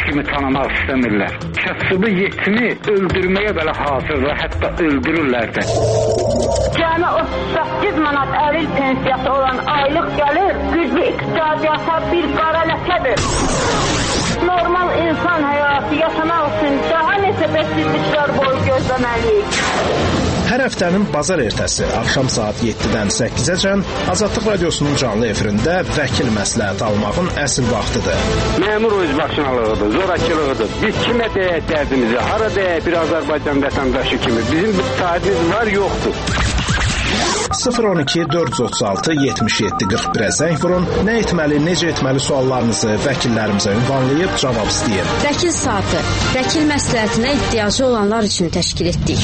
kimi tanımaq istəmirlər. Kasıbı yetimi öldürməyə belə hazırlar, hətta öldürürlər də. Cəmi 38 manat əril pensiyası olan aylıq gəlir, güclü iqtisadiyyata bir qara ləkədir. Normal insan həyatı yaşamaq üçün daha neçə bəsizliklər boyu gözləməliyik. Hər həftənin bazar ertəsi axşam saat 7-dən 8-əcən Azadlıq Radiosunun canlı efirində vəkil məsləhət almağın əsl vaxtıdır. Məmur özbaşınalığıdır, zorakılığıdır. Biz kimə deyək dərdimizi, hara deyək bir Azərbaycan vətəndaşı kimi. Bizim bir sahibimiz var, yoxdur. 012 436 77 41-ə zəng vurun. Nə etməli, necə etməli suallarınızı vəkillərimizə ünvanlayıb cavab istəyin. Vəkil saatı, vəkil məsləhətinə ehtiyacı olanlar üçün təşkil etdik.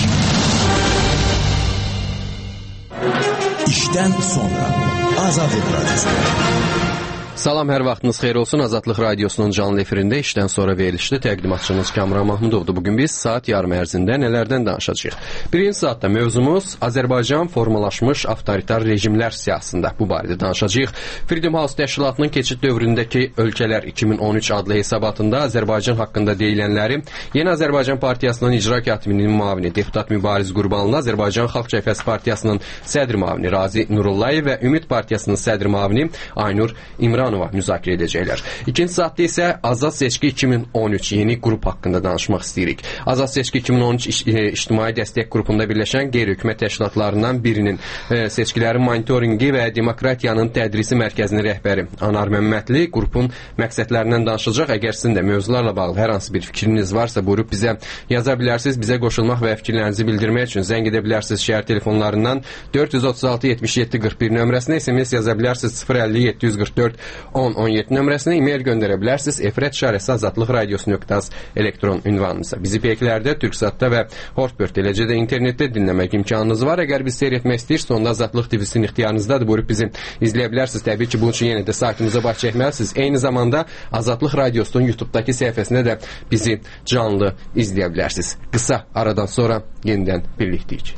İşdən sonra Azadlıq Radiosu. Salam, hər vaxtınız xeyir olsun. Azadlıq Radiosunun canlı efirində işdən sonra verilişli təqdimatçınız Kamran Mahmudovdur. Bugün biz saat yarım ərzində nələrdən danışacağıq? Birinci saatda mövzumuz Azərbaycan formalaşmış avtoritar rejimlər siyasətində. Bu barədə danışacağıq. Freedom House təşkilatının keçid dövründəki ölkələr 2013 adlı hesabatında Azərbaycan haqqında deyilənləri Yeni Azərbaycan Partiyasının icra katibinin müavini deputat Mübariz Qurbanlı, Azərbaycan Xalq Cəbhəsi Partiyasının sədr müavini Razi Nurullayev və Ümid Partiyasının sədr müavini Aynur İmranova müzakirə edəcəklər. İkinci saatda isə Azad Seçki 2013 yeni qrup haqqında danışmaq istəyirik. Azad Seçki 2013 ictimai dəstək qrupunda birləşən qeyri-hökumət təşkilatlarından birinin seçkilərin monitoringi və demokratiyanın tədrisi mərkəzinin rəhbəri Anar Məmmədli qrupun məqsədlərindən danışacaq. Əgər sizin də mövzularla bağlı hər hansı bir fikriniz varsa, buyurub bizə yaza bilərsiniz. Bizə qoşulmaq və fikirlərinizi bildirmək üçün zəng edə bilərsiniz şəhər telefonlarından 436 77 41 nömrəsinə, SMS yaza bilərsiniz 050 744 10-17 nömrəsinə, e-mail göndərə bilərsiniz. efrat@azadlıqradios.az elektron ünvanınıza. Bizi peyklərdə, Türksatda və Hortbird, eləcə də internetdə dinləmək imkanınız var. Əgər biz seyr etmək istəyirsiniz, onda Azadlıq TV-sinin ixtiyarınızdadır. Buyurub bizi izləyə bilərsiniz. Təbii ki, bunun üçün yenə də saytımıza baş çəkməlisiniz. Eyni zamanda Azadlıq Radiosunun YouTube-dakı səhifəsində də bizi canlı izləyə bilərsiniz. Qısa aradan sonra yenidən birlikdəyik.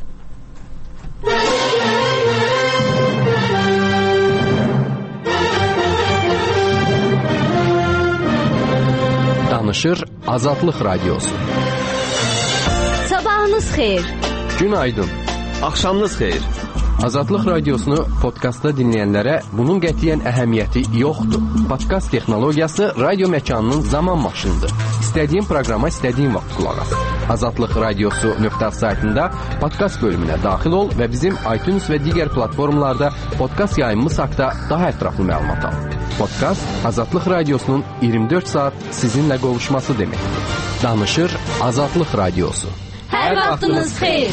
Danışır Azadlıq Radiosu. Sabahınız xeyir. Günaydın. Axşamınız xeyir. Azadlıq Radiosunu podkastda dinləyənlərə bunun qətiyyən əhəmiyyəti yoxdur. Podkast texnologiyası radio məkanının zaman maşınıdır. İstədiyin proqrama istədiyin vaxt qulaq as. Azadlıq Radiosu.az saytında podkast bölümünə daxil ol və bizim iTunes və digər platformalarda podkast yayımımız haqqında daha ətraflı məlumat al. Podkast Azadlıq Radiosunun 24 saat sizinlə qovuşması deməkdir. Danışır Azadlıq Radiosu. Hər vaxtınız xeyir.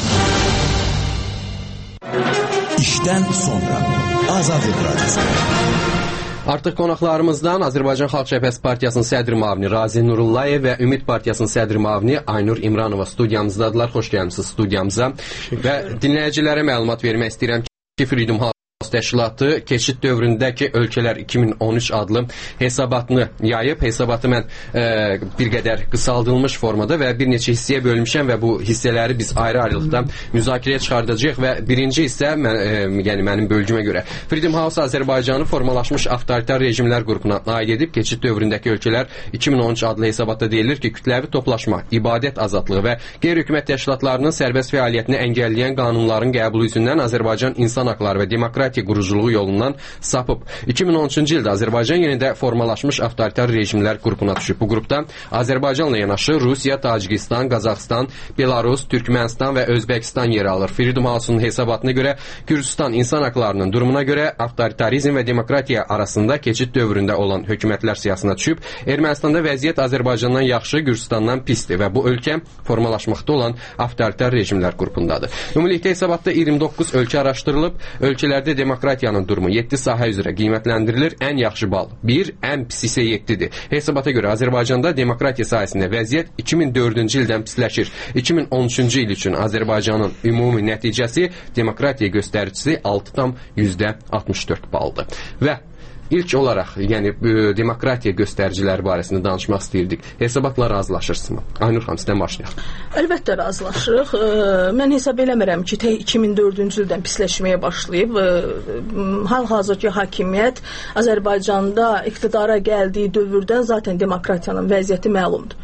İşdən sonra Azadlıq Radiosu. Artıq qonaqlarımızdan Azərbaycan Xalq Cəbhəsi Partiyasının sədr müavini Razi Nurullayev və Ümid Partiyasının sədr müavini Aynur İmranova studiyamızdadılar. Xoş gəlmisiniz studiyamıza. Və dinləyicilərə məlumat vermək istəyirəm ki, Freedom House təşkilatı keçid dövründəki ölkələr 2013 adlı hesabatını yayıb. Hesabatı mən bir qədər qısaldılmış formada və bir neçə hissəyə bölmüşəm və bu hissələri biz ayrı-ayrılıqda müzakirəyə çıxardacağıq və birinci hissə yəni mənim bölgümə görə Freedom House Azərbaycanı formalaşmış avtoritar rejimlər qrupuna aid edib. Keçid dövründəki ölkələr 2013 adlı hesabatda deyilir ki, kütləvi toplaşma, ibadət azadlığı və qeyri-hökumət təşkilatlarının sərbəst fəaliyyətini əngəlləyən qanunların qəbulu üzündən Azərbaycan insan haqları və demokratiya quruculuğu yolundan sapıb. 2013-cü ildə Azərbaycan yenidə formalaşmış avtoritar rejimlər qrupuna düşüb. Bu qrupda Azərbaycanla yanaşı Rusiya, Tacikistan, Qazaxstan, Belarus, Türkmənistan və Özbəkistan yer alır. Freedom House-un hesabatına görə Gürcüstan insan haqlarının durumuna görə avtoritarizm və demokratiya arasında keçid dövründə olan hökumətlər siyasına düşüb. Ermənistanda vəziyyət Azərbaycandan yaxşı, Gürcüstandan pisdir və bu ölkə formalaşmaqda olan avtoritar rejimlər qrupundadır. Ümumilikdə hesabatda 29 ölkə araşdırılıb. Ölkələrdə demokratiyanın durumu 7 sahə üzrə qiymətləndirilir. Ən yaxşı bal 1, ən pis isə 7-dir. Hesabata görə Azərbaycanda demokratiya sahəsində vəziyyət 2004-cü ildən pisləşir. 2013-cü il üçün Azərbaycanın ümumi nəticəsi demokratiya göstəricisi 6,64 baldır. Və İlk olaraq, yəni demokratiya göstəriciləri barəsində danışmaq istəyirdik. Hesabatla razılaşırsınızmı? Aynur xanım, sizdən başlayaq. Əlbəttə razılaşırıq. Mən hesab eləmirəm ki, 2004-cü ildən pisləşməyə başlayıb. Hal-hazırki hakimiyyət Azərbaycanda iqtidara gəldiyi dövrdən zaten demokratiyanın vəziyyəti məlumdur.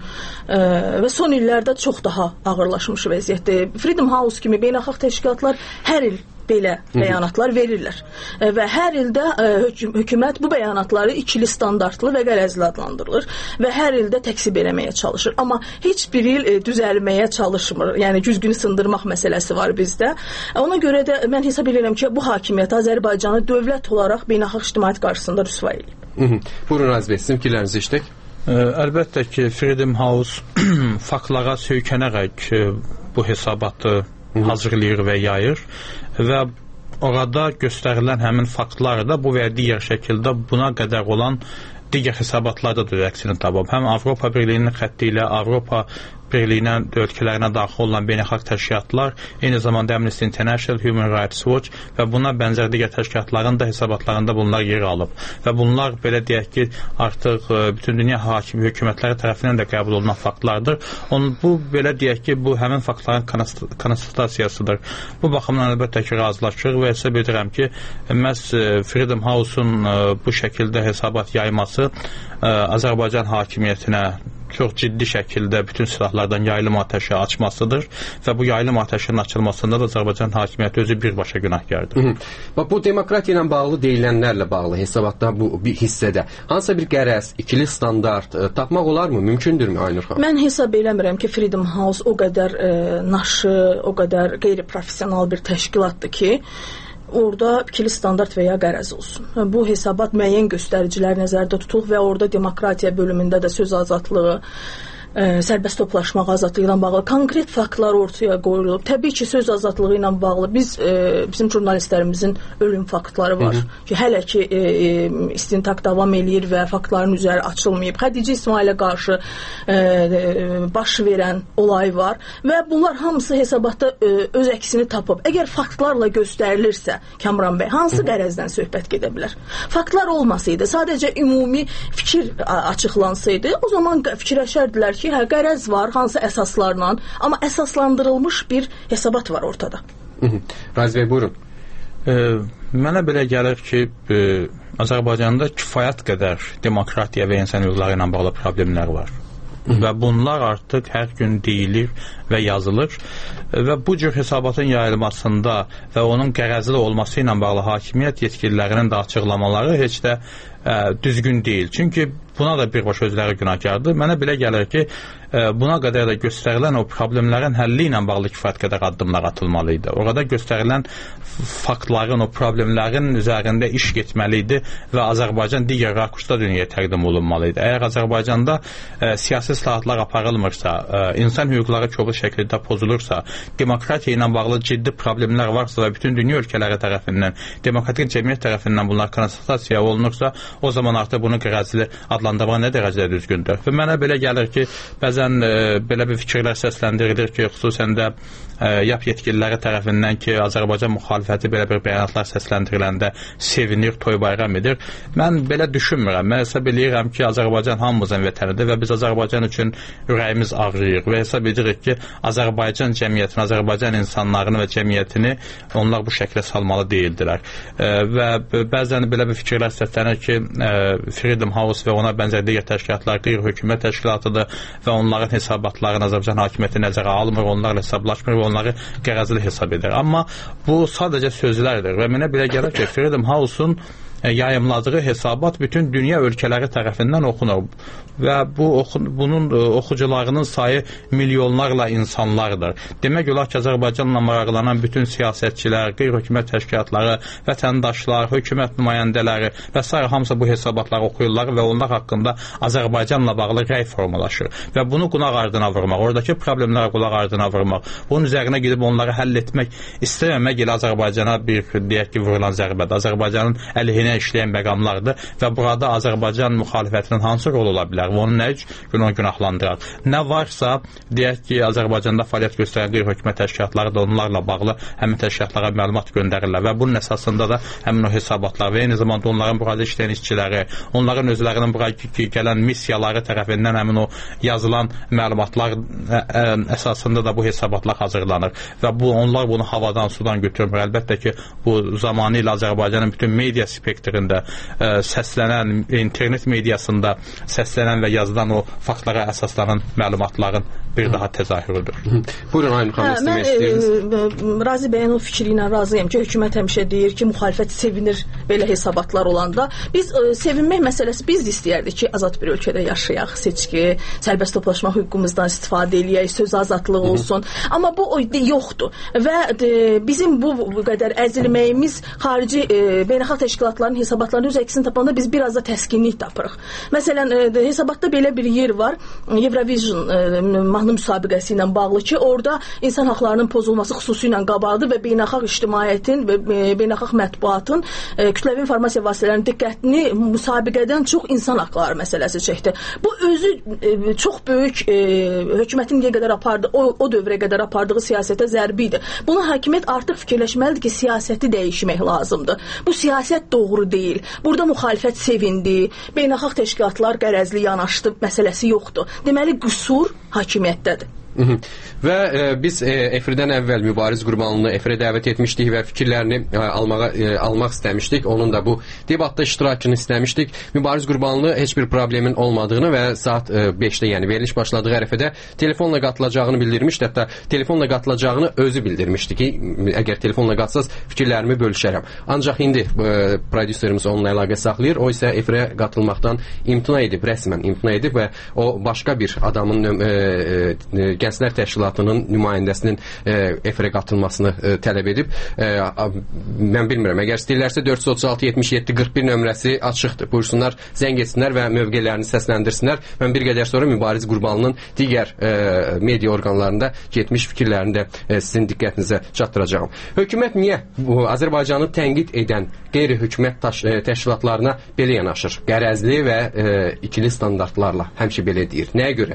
Və son illərdə çox daha ağırlaşmış vəziyyətdir. Freedom House kimi beynəlxalq təşkilatlar hər il belə bəyanatlar verirlər. Və hər ildə hökumət bu bəyanatları ikili standartlı və qərəzli adlandırılır və hər ildə təksib eləməyə çalışır. Amma heç bir il düzəlməyə çalışmır. Yəni güzgünü sındırmaq məsələsi var bizdə. Ona görə də mən hesab edirəm ki, bu hakimiyyət Azərbaycanı dövlət olaraq beynəlxalq ictimaiyyət qarşısında rüsva eləyib. Buyurun Razi bəy, sizin fikirlərinizi eşitdik. Əlbəttə ki, Freedom House faktlara söykənərək bu hesabatı hazırlayır və yayır və orada göstərilən həmin faktlar da bu və digər şəkildə buna qədər olan digər hesabatlarda da əksini tapıb. Həm Avropa Birliyinin xətti ilə Avropa Birliyinə, ölkələrinə daxil olan beynəlxalq təşkilatlar, eyni zamanda Amnesty International, Human Rights Watch və buna bənzər digər təşkilatların da hesabatlarında bunlar yer alıb. Və bunlar belə deyək ki, artıq bütün dünya hakim hökumətləri tərəfindən də qəbul olunan faktlardır. Bu belə deyək ki, bu həmin faktların konstatasiyasıdır. Bu baxımdan əlbəttə ki, razılaşırıq və hesab edirəm ki, məhz Freedom House-un bu şəkildə hesabat yayması Azərbaycan hakimiyyətinə çox ciddi şəkildə bütün silahlardan yayılım atəşi açmasıdır və bu yayılım atəşinin açılmasında da Azərbaycan hakimiyyəti özü birbaşa günahkardır. Bu demokratiya ilə bağlı deyilənlərlə bağlı hesabatda bu bir hissədə hansısa bir qərəz, ikili standart tapmaq olarmı? Mümkündürmü Aynur xanım? Mən hesab eləmirəm ki, Freedom House o qədər naşı, o qədər qeyri-professional bir təşkilatdır ki, orada ikili standart və ya qərəz olsun. Bu hesabat müəyyən göstəricilər nəzərdə tutulub və orada demokratiya bölümündə də söz azadlığı, sərbəst toplaşmaq azadlığı ilə bağlı konkret faktlar ortaya qoyulub. Təbii ki, söz azadlığı ilə bağlı bizim jurnalistlərimizin ölüm faktları var ki, hələ ki istintaq davam eləyir və faktların üzəri açılmayıb. Xədicə İsmailə qarşı baş verən olay var və bunlar hamısı hesabatda öz əksini tapıb. Əgər faktlarla göstərilirsə, Kamran bəy, hansı qərəzdən söhbət gedə bilər? Faktlar olmasaydı, sadəcə ümumi fikir açıqlansaydı, o zaman fikirləşərdilər ki, qərəz var, hansı əsaslarla, amma əsaslandırılmış bir hesabat var ortada. Razi bəy, buyurun. Mənə belə gəlir ki, Azərbaycanda kifayət qədər demokratiya və insan hüquqları ilə bağlı problemlər var. Və bunlar artıq hər gün deyilir və yazılır və bu cür hesabatın yayılmasında və onun qərəzli olması ilə bağlı hakimiyyət yetkililərinin də açıqlamaları heç də düzgün deyil. Çünki buna da birbaşa özləri günahkardır. Mənə belə gəlir ki, buna qədər də göstərilən o problemlərin həlli ilə bağlı kifayət qədər addımlar atılmalıydı. Orada göstərilən faktların, o problemlərin üzərində iş getməliydi və Azərbaycan digər rakursda dünyaya təqdim olunmalıydı. Əgər Azərbaycanda siyasi islahatlar aparılmırsa, insan hüquqları kobud şəkildə pozulursa, demokratiya ilə bağlı ciddi problemlər varsa və bütün dünya ölkələri tərəfindən, demokratik cəmiyyət tərəfindən bunlar konstatasiya olunursa, o zaman artıq bunu qərəzli adlandırma nə dərəcədə düzgündür. Və mənə belə gəlir ki, bəzən belə bir fikirlər səsləndirilir ki, xüsusən də YAP yetkililəri tərəfindən ki, Azərbaycan müxalifəti belə bir bəyanatlar səsləndiriləndə sevinir, toy bayram edir. Mən belə düşünmürəm. Mən hesab edirəm ki, Azərbaycan hamımızın vətənidir və biz Azərbaycan üçün ürəyimiz ağrıyır və hesab edirik ki, Azərbaycan cəmiyyətini, Azərbaycan insanlarını və cəmiyyətini onlar bu şəklə salmalı deyildilər. Və bəzən belə bir fikirlər səslənir ki, Freedom House və ona bənzər digər təşkilatlar qeyri-hökumət təşkilatıdır və onların hesabatlarını Azərbaycan hakimiyyəti nəzərə almır, onlarla hesablaşmır və onları qərəzli hesab edir. Amma bu sadəcə sözlərdir və mənə belə gəlir ki, Freedom House-un yayımladığı hesabat bütün dünya ölkələri tərəfindən oxunur və bunun oxucularının sayı milyonlarla insanlardır. Demək olar ki, Azərbaycanla maraqlanan bütün siyasətçilər, qeyri-hökumət təşkilatları, vətəndaşlar, hökumət nümayəndələri və s. hamısı bu hesabatları oxuyurlar və onlar haqqında Azərbaycanla bağlı rəy formalaşır və bunu qulaq ardına vurmaq, oradakı problemlərə qulaq ardına vurmaq, bunun üzərinə gedib onları həll etmək istəməmək elə Azərbaycana bir deyək ki, vurulan zərbədir. Azərbaycanın əleyhinə dünya işləyən məqamlardır və burada Azərbaycan müxalifətinin hansı rol ola bilər və onu nə üçün onu günahlandırar? Nə varsa, deyək ki, Azərbaycanda fəaliyyət göstərən qeyri-hökumət təşkilatları da onlarla bağlı həmin təşkilatlara məlumat göndərirlər və bunun əsasında da həmin o hesabatlar və eyni zamanda onların burada işləyən işçiləri, onların özlərinin bura gələn missiyaları tərəfindən həmin o yazılan məlumatlar əsasında da bu hesabatlar hazırlanır və onlar bunu havadan, sudan götürmür. Əlbəttə ki, bu zamanı ilə Azərbaycanın bütün media spektrində səslənən, internet mediasında səslənən və yazılan o faktlara əsaslanan məlumatların bir daha təzahürüdür. Buyurun, Aynur xanım, istəmək istəyirsiniz. Razi bəyin o fikri ilə razıyam ki, hökumət həmişə deyir ki, müxalifət sevinir belə hesabatlar olanda. Biz sevinmək məsələsi biz də istəyərdik ki, azad bir ölkədə yaşayaq, seçki, sərbəst toplaşma hüququmuzdan istifadə eləyək, söz azadlığı olsun. Amma bu yoxdur və bizim bu qədər əzilməyimiz xarici beynəlxalq təşkilatların hesabatlarının öz əksini tapanda biz biraz da təskinlik tapırıq. Məsələn, hesabatda belə bir yer var, Eurovision mahnı müsabiqəsi ilə bağlı ki, orada insan haqlarının pozulması xüsusilə qabaqdır və beynəlxalq ictimaiyyətin və beynəlxalq mətbuatın kütləvi informasiya vasitələrinin diqqətini müsabiqədən çox insan haqları məsələsi çəkdi. Bu özü çox böyük hökumətin niyə qədər apardı, o dövrə qədər apardığı siyasətə zərbi idi. Bunu hakimiyyət artıq fikirləşməlidir ki, siyasəti dəyişmək lazımdır. Bu siyasət doğru deyil. Burada müxalifət sevindi, beynəlxalq təşkilatlar qərəzli yanaşdı məsələsi yoxdur. Deməli, qüsur hakimiyyətdədir. Və biz efirdən əvvəl Mübariz Qurbanlını efirə dəvət etmişdik və fikirlərini almaq istəmişdik. Onun da bu debatda iştirakını istəmişdik. Mübariz Qurbanlı heç bir problemin olmadığını və saat 5-də, yəni veriliş başladığı ərəfədə telefonla qatılacağını bildirmişdi. Hətta telefonla qatılacağını özü bildirmişdi ki, əgər telefonla qatsaz fikirlərimi bölüşərəm. Ancaq indi prodüserimiz onunla əlaqə saxlayır. O isə efirə qatılmaqdan imtina edib, rəsmən imtina edib və o başqa bir adamın Gənclər Təşkilatının nümayəndəsinin efirə qatılmasını tələb edib. Mən bilmirəm, əgər istəyirlərsə 436-77-41 nömrəsi açıqdır. Buyursunlar, zəng etsinlər və mövqelərini səsləndirsinlər. Mən bir qədər sonra Mübariz Qurbanlının digər media orqanlarında getmiş fikirlərini də sizin diqqətinizə çatdıracağım. Hökumət niyə Azərbaycanı tənqid edən qeyri-hökumət təşkilatlarına belə yanaşır? Qərəzli və ikili standartlarla həmişə belə deyir. Nəyə görə?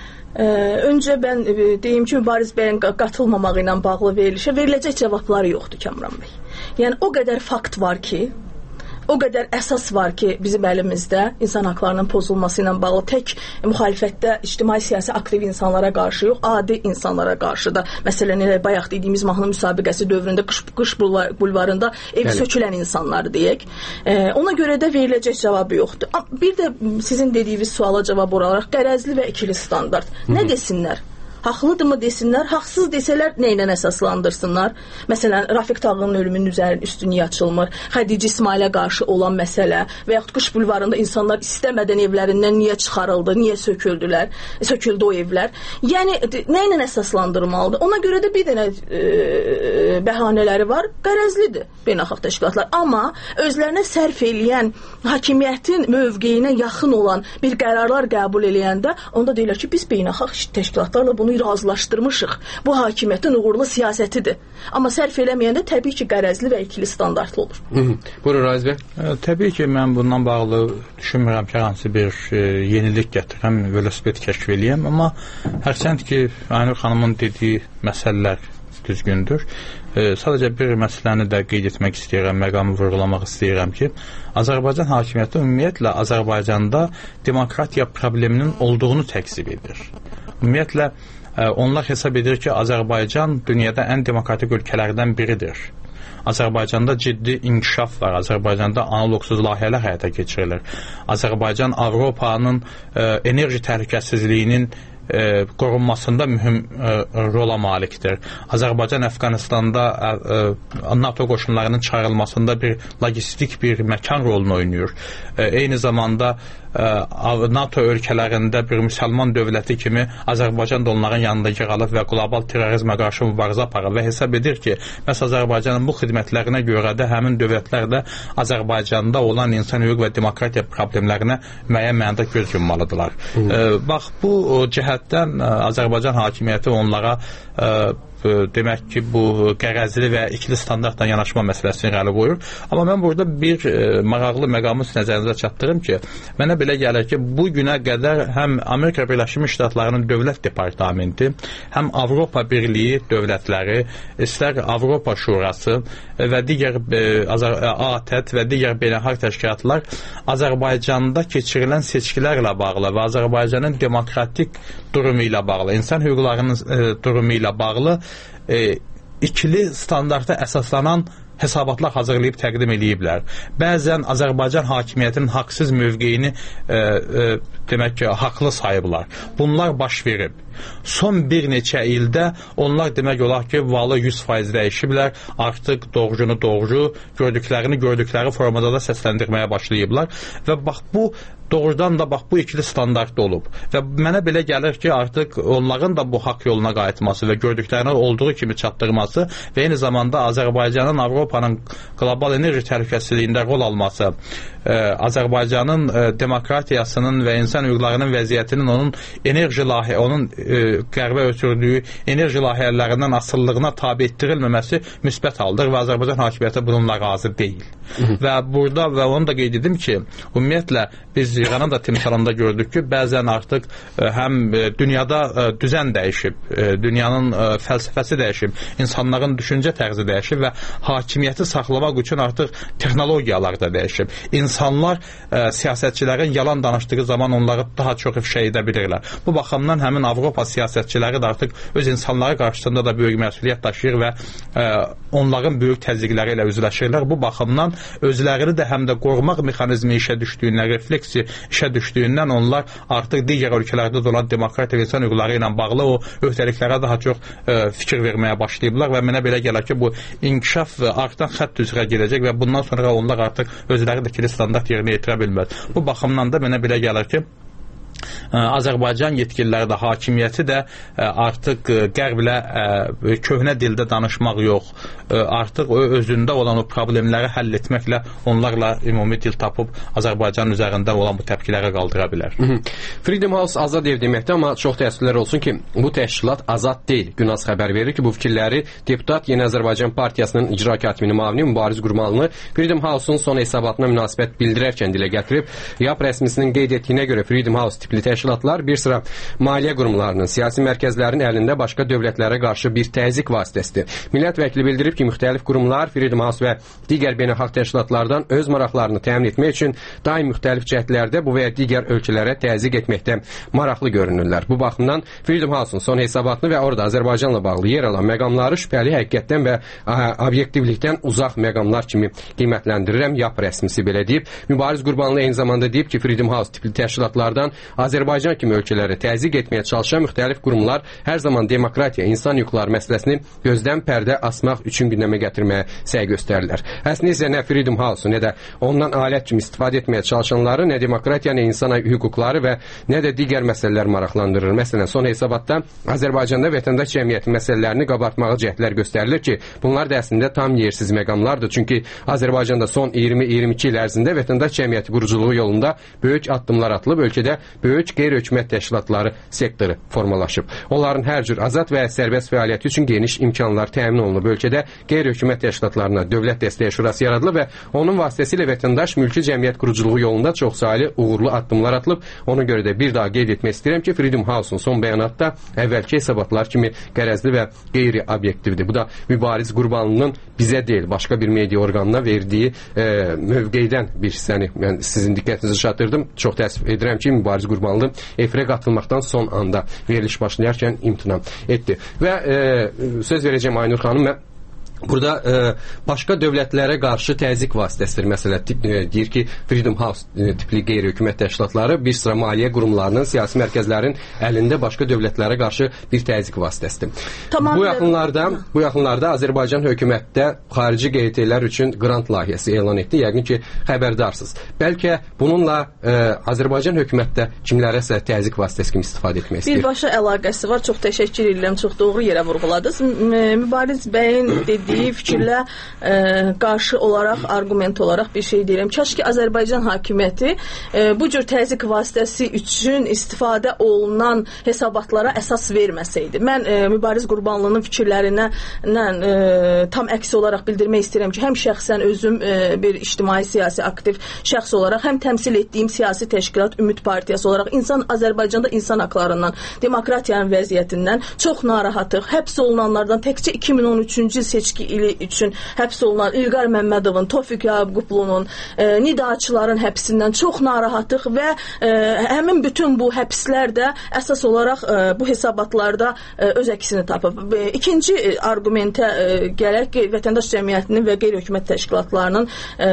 Öncə mən deyim ki, Mübariz bəyin qatılmamağı ilə bağlı veriləcək cavabları yoxdur Kəmran bəy. Yəni o qədər fakt var ki, o qədər əsas var ki, bizim əlimizdə insan haqlarının pozulması ilə bağlı tək müxalifətdə ictimai siyasi aktiv insanlara qarşı yox, adi insanlara qarşı da. Məsələn, bayaq dediyimiz mahnı müsabiqəsi dövründə qış bulvarında evi sökülən insanlar deyək. Ona görə də veriləcək cavabı yoxdur. Bir də sizin dediyiniz suala cavab olaraq qərəzli və ikili standart. Nə desinlər? Haqlıdırmı desinlər, haqsız desələr nə ilə əsaslandırsınlar? Məsələn, Rafiq Tağının ölümünün üstünlüyü açılmır, Xədici İsmailə qarşı olan məsələ və yaxud qış bulvarında insanlar istəmədən evlərindən niyə çıxarıldı, niyə söküldü o evlər? Yəni, nə ilə əsaslandırmalıdır? Ona görə də bir dənə bəhanələri var, qərəzlidir beynəlxalq təşkilatlar. Amma özlərinə sərf eləyən, hakimiyyətin mövqeyinə yaxın olan bir qərarlar qəbul eləyəndə, onda deyirlər ki, biz beynəlxalq təşkilatlarla bunu razılaşdırmışıq. Bu hakimiyyətin uğurlu siyasətidir. Amma sərf eləməyəndə təbii ki, qərəzli və ikili standartlı olur. Buyurun, Razi bəy. Təbii ki, mən bundan bağlı düşünmürəm ki, hansı bir yenilik gətirəm, velosiped kəşf eləyəm, amma hərçənd ki, Aynur xanımın dediyi məsələlər düzgündür. Sadəcə bir məsələni də qeyd etmək istəyirəm, məqamı vurğulamaq istəyirəm ki, Azərbaycan hakimiyyəti ümumiyyətlə Azərbaycanda demokratiya probleminin olduğunu təkzib edir. Ümumiyyətlə, onlar hesab edir ki, Azərbaycan dünyada ən demokratik ölkələrdən biridir. Azərbaycanda ciddi inkişaf var. Azərbaycanda analoqsuz layihələr həyata keçirilir. Azərbaycan Avropanın enerji təhlükəsizliyinin qorunmasında mühüm rola malikdir. Azərbaycan Əfqanistanda NATO qoşunlarının çıxarılmasında bir logistik bir məkan rolunu oynayır. Eyni zamanda NATO ölkələrində bir müsəlman dövləti kimi Azərbaycan da onların yanında yer alıb və qlobal terrorizmə qarşı mübarizə aparır və hesab edir ki, məhz Azərbaycanın bu xidmətlərinə görə də həmin dövlətlər də Azərbaycanda olan insan hüquq və demokratiya problemlərinə müəyyən mənada göz yummalıdırlar. Bax, bu cəhətdən Azərbaycan hakimiyyəti onlara demək ki, bu qərəzli və ikili standartla yanaşma məsələsini irəli qoyur. Amma mən burada bir maraqlı məqamı nəzərinizə çatdırım ki, mənə belə gəlir ki, bu günə qədər həm Amerika Birləşmiş Ştatlarının Dövlət Departamenti, həm Avropa Birliyi dövlətləri, istər Avropa Şurası və digər ATƏT və digər beynəlxalq təşkilatlar Azərbaycanda keçirilən seçkilərlə bağlı və Azərbaycanın demokratik durumu ilə bağlı, insan hüquqlarının durumu ilə bağlı ikili standarta əsaslanan hesabatlar hazırlayıb təqdim ediblər. Bəzən Azərbaycan hakimiyyətinin haqsız mövqeyini demək ki, haqlı sayıblar. Bunlar baş verib. Son bir neçə ildə onlar demək olar ki, valı 100% dəyişiblər. Artıq doğrunu doğru, gördükləri formada da səsləndirməyə başlayıblar. Və bax bu doğrudan da bax bu ikili standart olub. Və mənə belə gəlir ki, artıq onların da bu haqq yoluna qayıtması və gördüklərinə olduğu kimi çatdırması və eyni zamanda Azərbaycanın Avropanın qlobal enerji təhlükəsizliyində rol alması, Azərbaycanın demokratiyasının və insan hüquqlarının vəziyyətinin onun qərbə ötürdüyü enerji layihələrindən asıllığına tabe etdirilməməsi müsbət haldır və Azərbaycan hakimiyyəti bununla razı deyil. Və burada və onu da qeyd edim ki, ümumiyyətlə biz İranın da timsalında gördük ki, bəzən artıq həm dünyada düzən dəyişib, dünyanın fəlsəfəsi dəyişib, insanların düşüncə tərzi dəyişib və hakimiyyəti saxlamaq üçün artıq texnologiyalar da dəyişib. İnsanlar siyasətçilərin yalan danışdığı zaman onları daha çox ifşa edə bilirlər. Bu baxımdan həmin Avropa siyasətçiləri də artıq öz insanları qarşısında da böyük məsuliyyət daşıyır və onların böyük təzyiqləri ilə üzləşirlər. Bu baxımdan özlərini də həm də qorumaq mexanizmi işə düşdüyündən, refleksi işə düşdüyündən onlar artıq digər ölkələrdə də olan demokratiya və insan hüquqları ilə bağlı o öhdəliklərə daha çox fikir verməyə başlayıblar və mənə belə gəlir ki, bu inkişaf artan xətt üzrə gedəcək və bundan sonra onlar artıq özləri də ikili standart yerinə yetirə bilməz. Bu baxımdan da mənə belə gəlir ki, Azərbaycan yetkililəri də, hakimiyyəti də artıq qərblə köhnə dildə danışmaq yox, artıq özündə olan o problemləri həll etməklə onlarla ümumi dil tapıb Azərbaycan üzərində olan bu təpkiləri qaldıra bilər. Freedom House azad ev deməkdir, amma çox təəssüflər olsun ki, bu təşkilat azad deyil. Günas xəbər verir ki, bu fikirləri deputat Yeni Azərbaycan Partiyasının icra katibinin müavini Mübariz Qurbanlı Freedom House-un son hesabatına münasibət bildirərkən dilə gətirib. YAP rəsmisinin qeyd etdiyinə görə Freedom House tipli təşkilatlar bir sıra maliyyə qurumlarının, siyasi mərkəzlərin əlində başqa dövlətlərə qarşı bir təzyiq vasitəsidir. Millət vəkili bildirib ki, müxtəlif qurumlar Freedom House və digər beynəlxalq təşkilatlardan öz maraqlarını təmin etmək üçün daim müxtəlif cəhdlərdə bu və ya digər ölkələrə təzyiq etməkdə maraqlı görünürlər. Bu baxımdan Freedom House-un son hesabatını və orada Azərbaycanla bağlı yer alan məqamları şübhəli həqiqətdən və obyektivlikdən uzaq məqamlar kimi qiymətləndirirəm. YAP rəsmisi belə deyib. Mübariz Qurbanlı eyni zamanda deyib ki, Freedom House tipli təşkilatlardan Azərbaycan kimi ölkələrə təzyiq etməyə çalışan müxtəlif qurumlar hər zaman demokratiya, insan hüquqları məsələsini gözdən pərdə asmaq üçün gündəmə gətirməyə səy göstərirlər. Əslində isə nə Freedom House-u, nə də ondan alət kimi istifadə etməyə çalışanları nə demokratiya, nə insan hüquqları və nə də digər məsələlər maraqlandırır. Məsələn, son hesabatda Azərbaycanda vətəndaş cəmiyyəti məsələlərini qabartmağa cəhdlər göstərilir ki, bunlar da əslində tam yersiz məqamlardır. Çünki Azərbaycanda son 20-22 il ərzində vətəndaş cəmiyyəti quruculuğu yolunda böyük addımlar atılıb, ölkədə böyük qeyri-hökumət təşkilatları sektoru formalaşıb. Onların hər cür azad və sərbəst fəaliyyəti üçün geniş imkanlar təmin olunub. Ölkədə qeyri-hökumət təşkilatlarına dövlət dəstəyi şurası yaradılıb və onun vasitəsilə vətəndaş mülki cəmiyyət quruculuğu yolunda çoxsaylı uğurlu addımlar atılıb. Ona görə də bir daha qeyd etmək istəyirəm ki, Freedom House-un son bəyanatda əvvəlki hesabatlar kimi qərəzli və qeyri-obyektivdir. Bu da Mübariz Qurbanlının bizə deyil, başqa bir media orqanına verdiyi mövqeydən bir hissəni mən sizin diqqətinizi çatdırdım. Çox təəssüf edirəm ki, Mübariz Qurbanlı efirə qatılmaqdan son anda veriliş başlayarkən imtina etdi. Və söz verəcəm Aynur xanım, mən burada başqa dövlətlərə qarşı təzyiq vasitəsidir. Məsələ deyir ki, Freedom House tipli qeyri-hökumət təşkilatları bir sıra maliyyə qurumlarının, siyasi mərkəzlərin əlində başqa dövlətlərə qarşı bir təzyiq vasitəsidir. Bu yaxınlarda Azərbaycan hökumətdə xarici QT-lər üçün qrant layihəsi elan etdi. Yəqin ki, xəbərdarsınız. Bəlkə bununla Azərbaycan hökumətdə kimlərəsə təzyiq vasitəsi kimi istifadə etmək istəyir. Birbaşa əlaqəsi var. Çox təşəkkür edirəm. Çox doğru yerə vurğuladınız. Mübariz bəyin dediyi fikirlə qarşı olaraq, arqument olaraq bir şey deyirəm. Kaş ki, Azərbaycan hakimiyyəti bu cür təzyiq vasitəsi üçün istifadə olunan hesabatlara əsas verməsəydi. Mən Mübariz Qurbanlının fikirlərindən tam əksi olaraq bildirmək istəyirəm ki, həm şəxsən özüm bir ictimai siyasi aktiv şəxs olaraq, həm təmsil etdiyim siyasi təşkilat Ümid Partiyası olaraq Azərbaycanda insan haqlarından, demokratiyanın vəziyyətindən çox narahatıq. Həbs olunanlardan təkcə 2013-cü seçki ili üçün həbs olunan İlqar Məmmədovun, Tofiq Yaqublu'nun, Nidaçıların həbsindən çox narahatıq və həmin bütün bu həbslər də əsas olaraq bu hesabatlarda öz əksini tapıb. İkinci argumentə gələk ki, vətəndaş cəmiyyətinin və qeyri-hökumət təşkilatlarının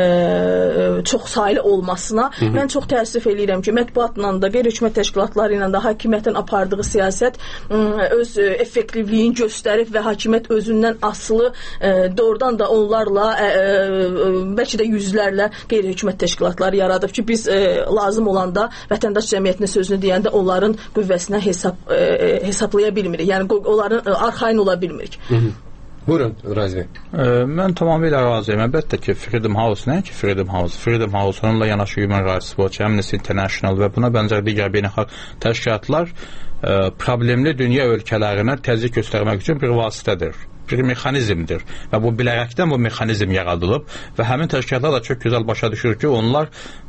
çox saylı olmasına mən çox təəssüf eləyirəm ki, mətbuatla da, qeyri-hökumət təşkilatları ilə də hakimiyyətin apardığı siyasət öz effektivliyini göstərib və hakimiyyət özündən asılı doğrudan da onlarla bəlkə də yüzlərlə qeyri-hökumət təşkilatları yaradıb ki, biz lazım olanda vətəndaş cəmiyyətinin sözünü deyəndə onların qüvvəsinə hesablaya bilmirik. Yəni onların arxayın ola bilmirik. Buyurun, Razi. Mən tamamilə razıyam. Əlbəttə ki, Freedom House, nə ki Freedom House? Freedom House, onunla yanaşı Human Rights Watch, Amnesty International və buna bənzər digər beynəlxalq təşkilatlar problemli dünya ölkələrinə təzyiq göstərmək üçün bir vasitədir, bir mexanizmdir və bu bilərəkdən bu mexanizm yaradılıb və həmin təşkilatlar da çox gözəl başa düşür ki, onlar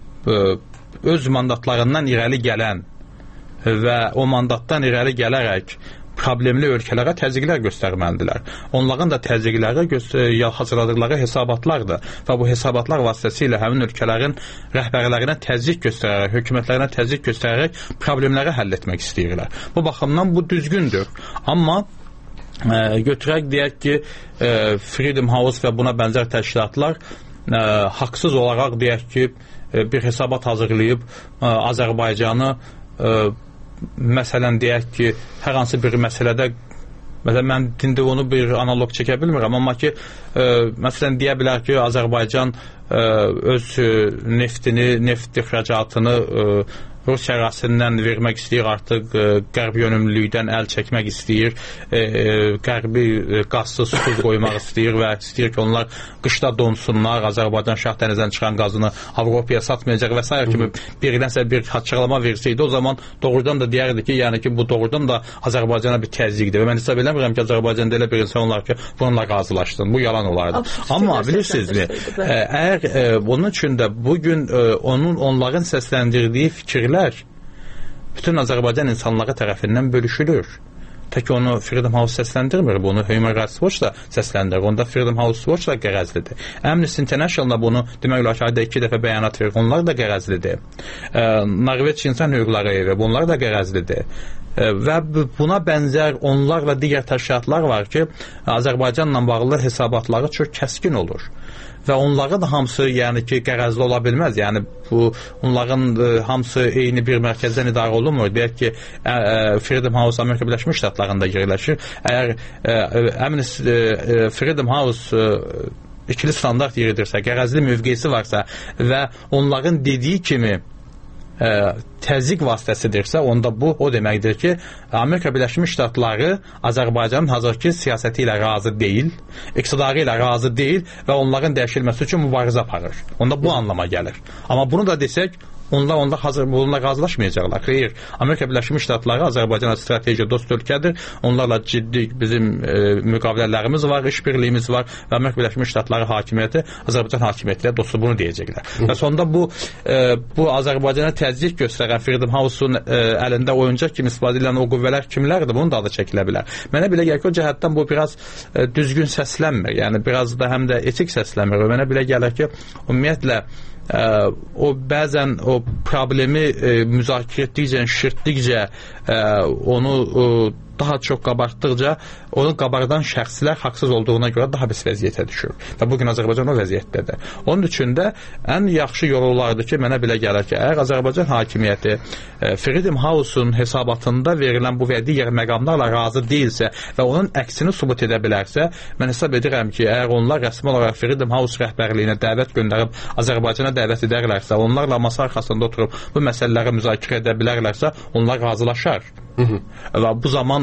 öz mandatlarından irəli gələn və o mandatdan irəli gələrək problemli ölkələrə təzyiqlər göstərməlidirlər. Onların da təzyiqləri hazırladıqları hesabatlardır və bu hesabatlar vasitəsilə həmin ölkələrin rəhbərlərinə təzyiq göstərərək, hökumətlərinə təzyiq göstərərək problemləri həll etmək istəyirlər. Bu baxımdan bu düzgündür. Amma götürək deyək ki, Freedom House və buna bənzər təşkilatlar haqsız olaraq deyək ki, bir hesabat hazırlayıb Azərbaycanı məsələn deyək ki, hər hansı bir məsələdə, məsələn mən indi onu bir analoq çəkə bilmirəm, amma ki məsələn deyə bilər ki, Azərbaycan öz neftini, neft ixracatını Rusiya ərazisindən vermək istəyir, artıq qərb yönümlülükdən əl çəkmək istəyir, qərbi qazsız su qoymaq istəyir və istəyir ki, onlar qışda donsunlar, Azərbaycan Şah dənizdən çıxan qazını Avropaya satmayacaq və s. kimi birinəsə bir açıqlama versəydi, o zaman doğrudan da deyərdi ki, yəni ki, bu doğrudan da Azərbaycana bir təzyiqdir və mən hesab eləmirəm ki, Azərbaycanda elə bir insan olar ki, bununla razılaşsın, bu yalan olardı. Amma bilirsinizmi, əgər bunun üçün də bugün onların səsləndirdiyi fikirlər bütün Azərbaycan insanları tərəfindən bölüşülür. Tək onu Freedom House səsləndirmir, bunu Human Rights Watch da səsləndirir, onda Freedom House Watch da qərəzlidir. Amnesty International da bunu demək olar ki, ayda 2 dəfə bəyanat verir, onlar da qərəzlidir. Norveç İnsan Hüquqları Evi, bunlar da qərəzlidir. Və buna bənzər onlarla digər təşkilatlar var ki, Azərbaycanla bağlı hesabatları çox kəskin olur. Və onların hamısı, yəni ki, qərəzli ola bilməz. Yəni, onların hamısı eyni bir mərkəzdən idarə olunmur. Deyək ki, Freedom House Amerika Birləşmiş Ştatlarında yerləşir. Əgər Freedom House ikili standart yeridirsə, qərəzli mövqeyisi varsa və onların dediyi kimi təzyiq vasitəsidirsə, onda bu o deməkdir ki, Amerika Birləşmiş Ştatları Azərbaycanın hazırki siyasəti ilə razı deyil, iqtidarı ilə razı deyil və onların dəyişilməsi üçün mübarizə aparır. Onda bu anlama gəlir. Amma bunu da desək, onlar bununla razılaşmayacaqlar. Xeyr, Amerika Birləşmiş Ştatları Azərbaycana strateji dost ölkədir. Onlarla ciddi bizim müqavilələrimiz var, işbirliyimiz var və Amerika Birləşmiş Ştatları hakimiyyəti Azərbaycan hakimiyyəti ilə dostu bunu deyəcəklər. Və sonda bu Azərbaycana təzyiq göstərən Freedom House-un əlində oyuncaq kimi istifadə edən o qüvvələr kimlərdir? Bunun da adı çəkilə bilər. Mənə belə gəlir ki, o cəhətdən bu biraz düzgün səslənmir. Yəni biraz da həm də etik səslənmir. Mənə belə gəlir ki, ümumiyyətlə o bəzən o problemi müzakirə etdikcə, şişirtdikcə onu daha çox qabartdıqca onu qabardan şəxslər haqsız olduğuna görə daha pis vəziyyətə düşür. Və bugün Azərbaycan o vəziyyətdədir. Onun üçün də ən yaxşı yol olardı ki, mənə belə gəlir ki, əgər Azərbaycan hakimiyyəti Freedom House-un hesabatında verilən bu və digər məqamlarla razı deyilsə və onun əksini sübut edə bilərsə, mən hesab edirəm ki, əgər onlar rəsmi olaraq Freedom House rəhbərliyinə dəvət göndərib Azərbaycana dəvət edərlərsə, onlarla masa arxasında oturub bu məsələləri müzakirə edə bilərlərsə, onlar razılaşar. Və bu zaman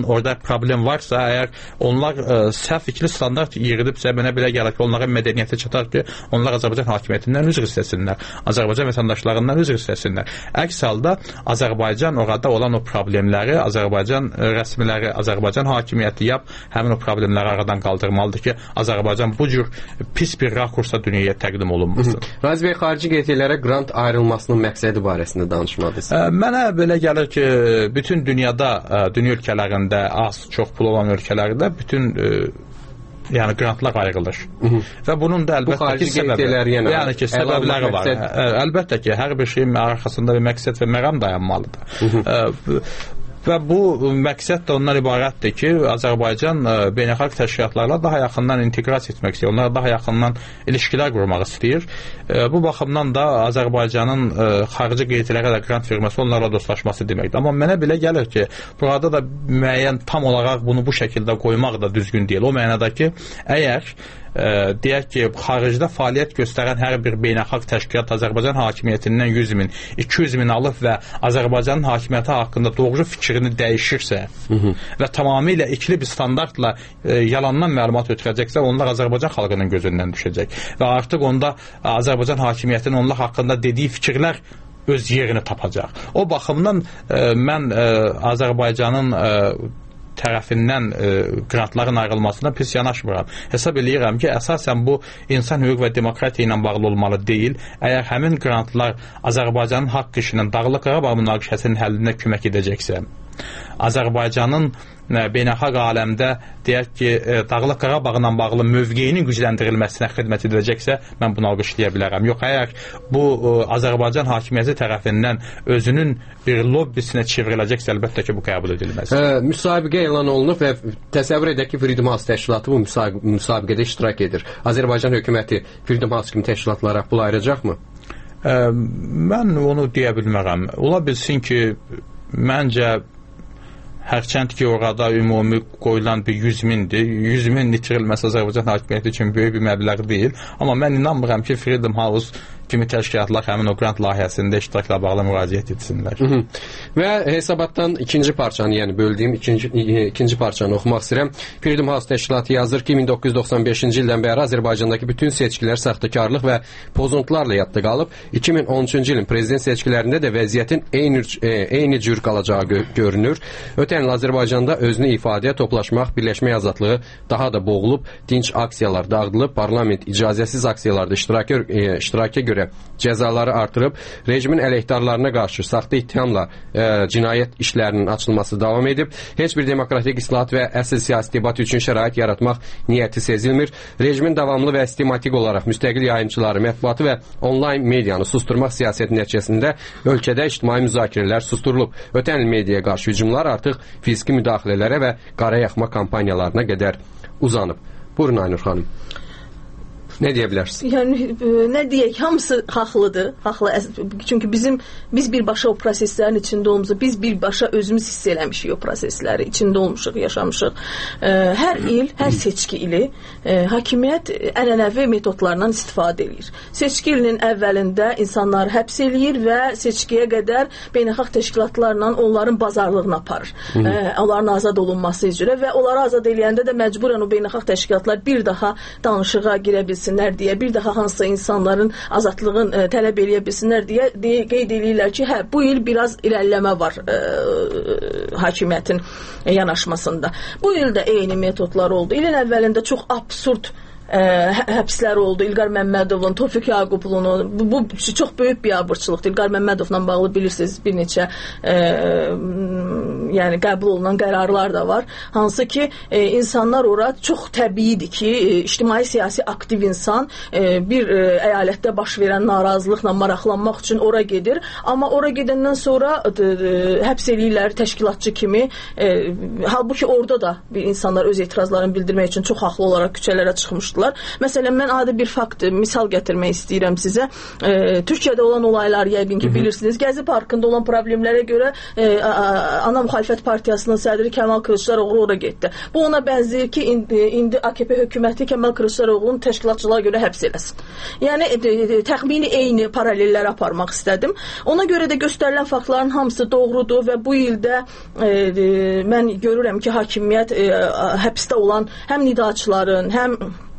zaman orada problem varsa, əgər onlar səhv ikili standart yığılıbsa, mənə belə gəlir ki, onların mədəniyyəti çatar ki, onlar Azərbaycan hakimiyyətindən üzr istəsinlər, Azərbaycan vətəndaşlarından üzr istəsinlər. Əks halda Azərbaycan orada olan o problemləri, Azərbaycan rəsmiləri, Azərbaycan hakimiyyəti həmin o problemləri aradan qaldırmalıdır ki, Azərbaycan bu cür pis bir rakursa dünyaya təqdim olunmasın. Razi bəy, xarici qeydiyyələrə qrant ayrılmasının məqsədi barəsində danışmalısınız. Mənə belə gəlir ki, bütün dünyada, dünya ölkələrində, az, çox pul olan ölkələrdə bütün yəni qrantlar ayrılır. Və bunun da əlbəttə ki, səbəbləri var. Əlbəttə ki, hər bir şeyin arxasında bir məqsəd və məqam dayanmalıdır. Və bu məqsəd də ondan ibarətdir ki, Azərbaycan beynəlxalq təşkilatlarla daha yaxından inteqrasiya etmək istəyir, onlara daha yaxından ilişkilər qurmaq istəyir. Bu baxımdan da Azərbaycanın xarici qeydiyyələrə də qrant verməsi, onlarla dostlaşması deməkdir. Amma mənə belə gəlir ki, burada da müəyyən tam olaraq bunu bu şəkildə qoymaq da düzgün deyil. O mənada ki, əgər deyək ki, xaricdə fəaliyyət göstərən hər bir beynəlxalq təşkilat Azərbaycan hakimiyyətindən 100 min, 200 min alıb və Azərbaycanın hakimiyyəti haqqında doğru fikrini dəyişirsə və tamamilə ikili bir standartla yalandan məlumat ötürəcəksə, onlar Azərbaycan xalqının gözündən düşəcək və artıq onda Azərbaycan hakimiyyətinin onlar haqqında dediyi fikirlər öz yerini tapacaq. O baxımdan mən Azərbaycanın tərəfindən qrantların ayrılmasına pis yanaşmıram. Hesab eləyirəm ki, əsasən bu insan hüquq və demokratiya ilə bağlı olmalı deyil. Əgər həmin qrantlar Azərbaycanın haqq işinin, Dağlıq Qarabağ münaqişəsinin həllinə kömək edəcəksə, Azərbaycanın beynəlxalq aləmdə deyək ki, Dağlıq Qarabağla bağlı mövqeyinin gücləndirilməsinə xidmət edəcəksə, mən bunu alqışlaya bilərəm. Yox, əgər bu Azərbaycan hakimiyyəti tərəfindən özünün bir lobbisinə çevriləcəksə, əlbəttə ki, bu qəbul edilməz. Müsabiqə elan olunub və təsəvvür edək ki, Freedom House təşkilatı bu müsabiqədə iştirak edir. Azərbaycan hökuməti Freedom House kimi təşkilatlara pul ayıracaqmı? Mən onu deyə bilmərəm. Ola bilsin ki, məncə hərçənd ki, orada ümumi qoyulan bir 100 mindir. 100 min itirilməsi Azərbaycan hakimiyyəti üçün böyük bir məbləğ deyil. Amma mən inanmıram ki, Freedom House kimi təşkilatlar həmin o qrant layihəsində iştirakla bağlı müraciət etsinlər. Və hesabatdan ikinci parçanı, yəni böldüyüm ikinci parçanı oxumaq istəyirəm. Freedom House təşkilatı yazır ki, 1995-ci ildən bəri Azərbaycandakı bütün seçkilər saxtakarlıq və pozuntularla yadda qalıb. 2013-cü ilin prezident seçkilərində də vəziyyətin eyni cür qalacağı görünür. Ötən il Azərbaycanda özünü ifadəyə, toplaşmaq, birləşmək azadlığı daha da boğulub, dinç aksiyalar dağıdılıb, parlament icazəsiz aksiyalarda iştiraka görə cəzaları artırıb, rejimin əleyhdarlarına qarşı saxta ittihamla cinayət işlərinin açılması davam edib. Heç bir demokratik islahat və əsl siyasi debat üçün şərait yaratmaq niyyəti sezilmir. Rejimin davamlı və sistematik olaraq müstəqil yayımçıları, mətbuatı və onlayn medianı susturmaq siyasəti nəticəsində ölkədə ictimai müzakirələr susturulub. Ötən il mediaya qarşı hücumlar artıq fiziki müdaxilələrə və qara yaxma kampaniyalarına qədər uzanıb. Buyurun Aynur xanım. Nə deyə bilərsiniz? Yəni nə deyək, hamısı haqlıdır. Haqlı. Çünki biz birbaşa o proseslərin içində olmuşuq. Biz birbaşa özümüz hiss eləmişik o prosesləri, içində olmuşuq, yaşamışıq. Hər il, hər seçki ili hakimiyyət ənənəvi metodlardan istifadə edir. Seçki ilinin əvvəlində insanları həbs eləyir və seçkiyə qədər beynəlxalq təşkilatlarla onların bazarlığını aparır. Onların azad olunması üzrə və onları azad eləyəndə də məcburən o beynəlxalq təşkilatlar bir daha danışığa girə bilsin deyə, bir daha hansısa insanların azadlığın tələb eləyə bilsinlər deyə qeyd edirlər ki, bu il biraz irəliləmə var hakimiyyətin yanaşmasında. Bu il də eyni metodlar oldu. İlin əvvəlində çox absurd həbslər oldu. İlqar Məmmədovun, Tofiq Yaqublunun, bu çox böyük bir abırçılıqdır. İlqar Məmmədovla bağlı bilirsiniz, bir neçə yəni qəbul olunan qərarlar da var. Hansı ki, insanlar ora çox təbiidir ki, ictimai siyasi aktiv insan bir əyalətdə baş verən narazılıqla maraqlanmaq üçün ora gedir. Amma ora gedəndən sonra həbs eləyirlər təşkilatçı kimi. Halbuki orada da bir insanlar öz etirazlarını bildirmək üçün çox haqlı olaraq küçələrə çıxmışdılar. danışırlar. Məsələn, mən adi bir fakt, misal gətirmək istəyirəm sizə. Türkiyədə olan olaylar yəqin ki bilirsiniz. Gəzi parkında olan problemlərə görə ana müxalifət partiyasının sədri Kəmal Kılıçdaroğlu ora getdi. Bu ona bənzəyir ki, indi AKP hökuməti Kəmal Kılıçdaroğlu'nu təşkilatçılara görə həbs eləsin. Yəni təxmini eyni paralellər aparmaq istədim. Ona görə də göstərilən faktların hamısı doğrudur və bu ildə mən görürəm ki, hakimiyyət həbsdə olan həm nidaçıların, həm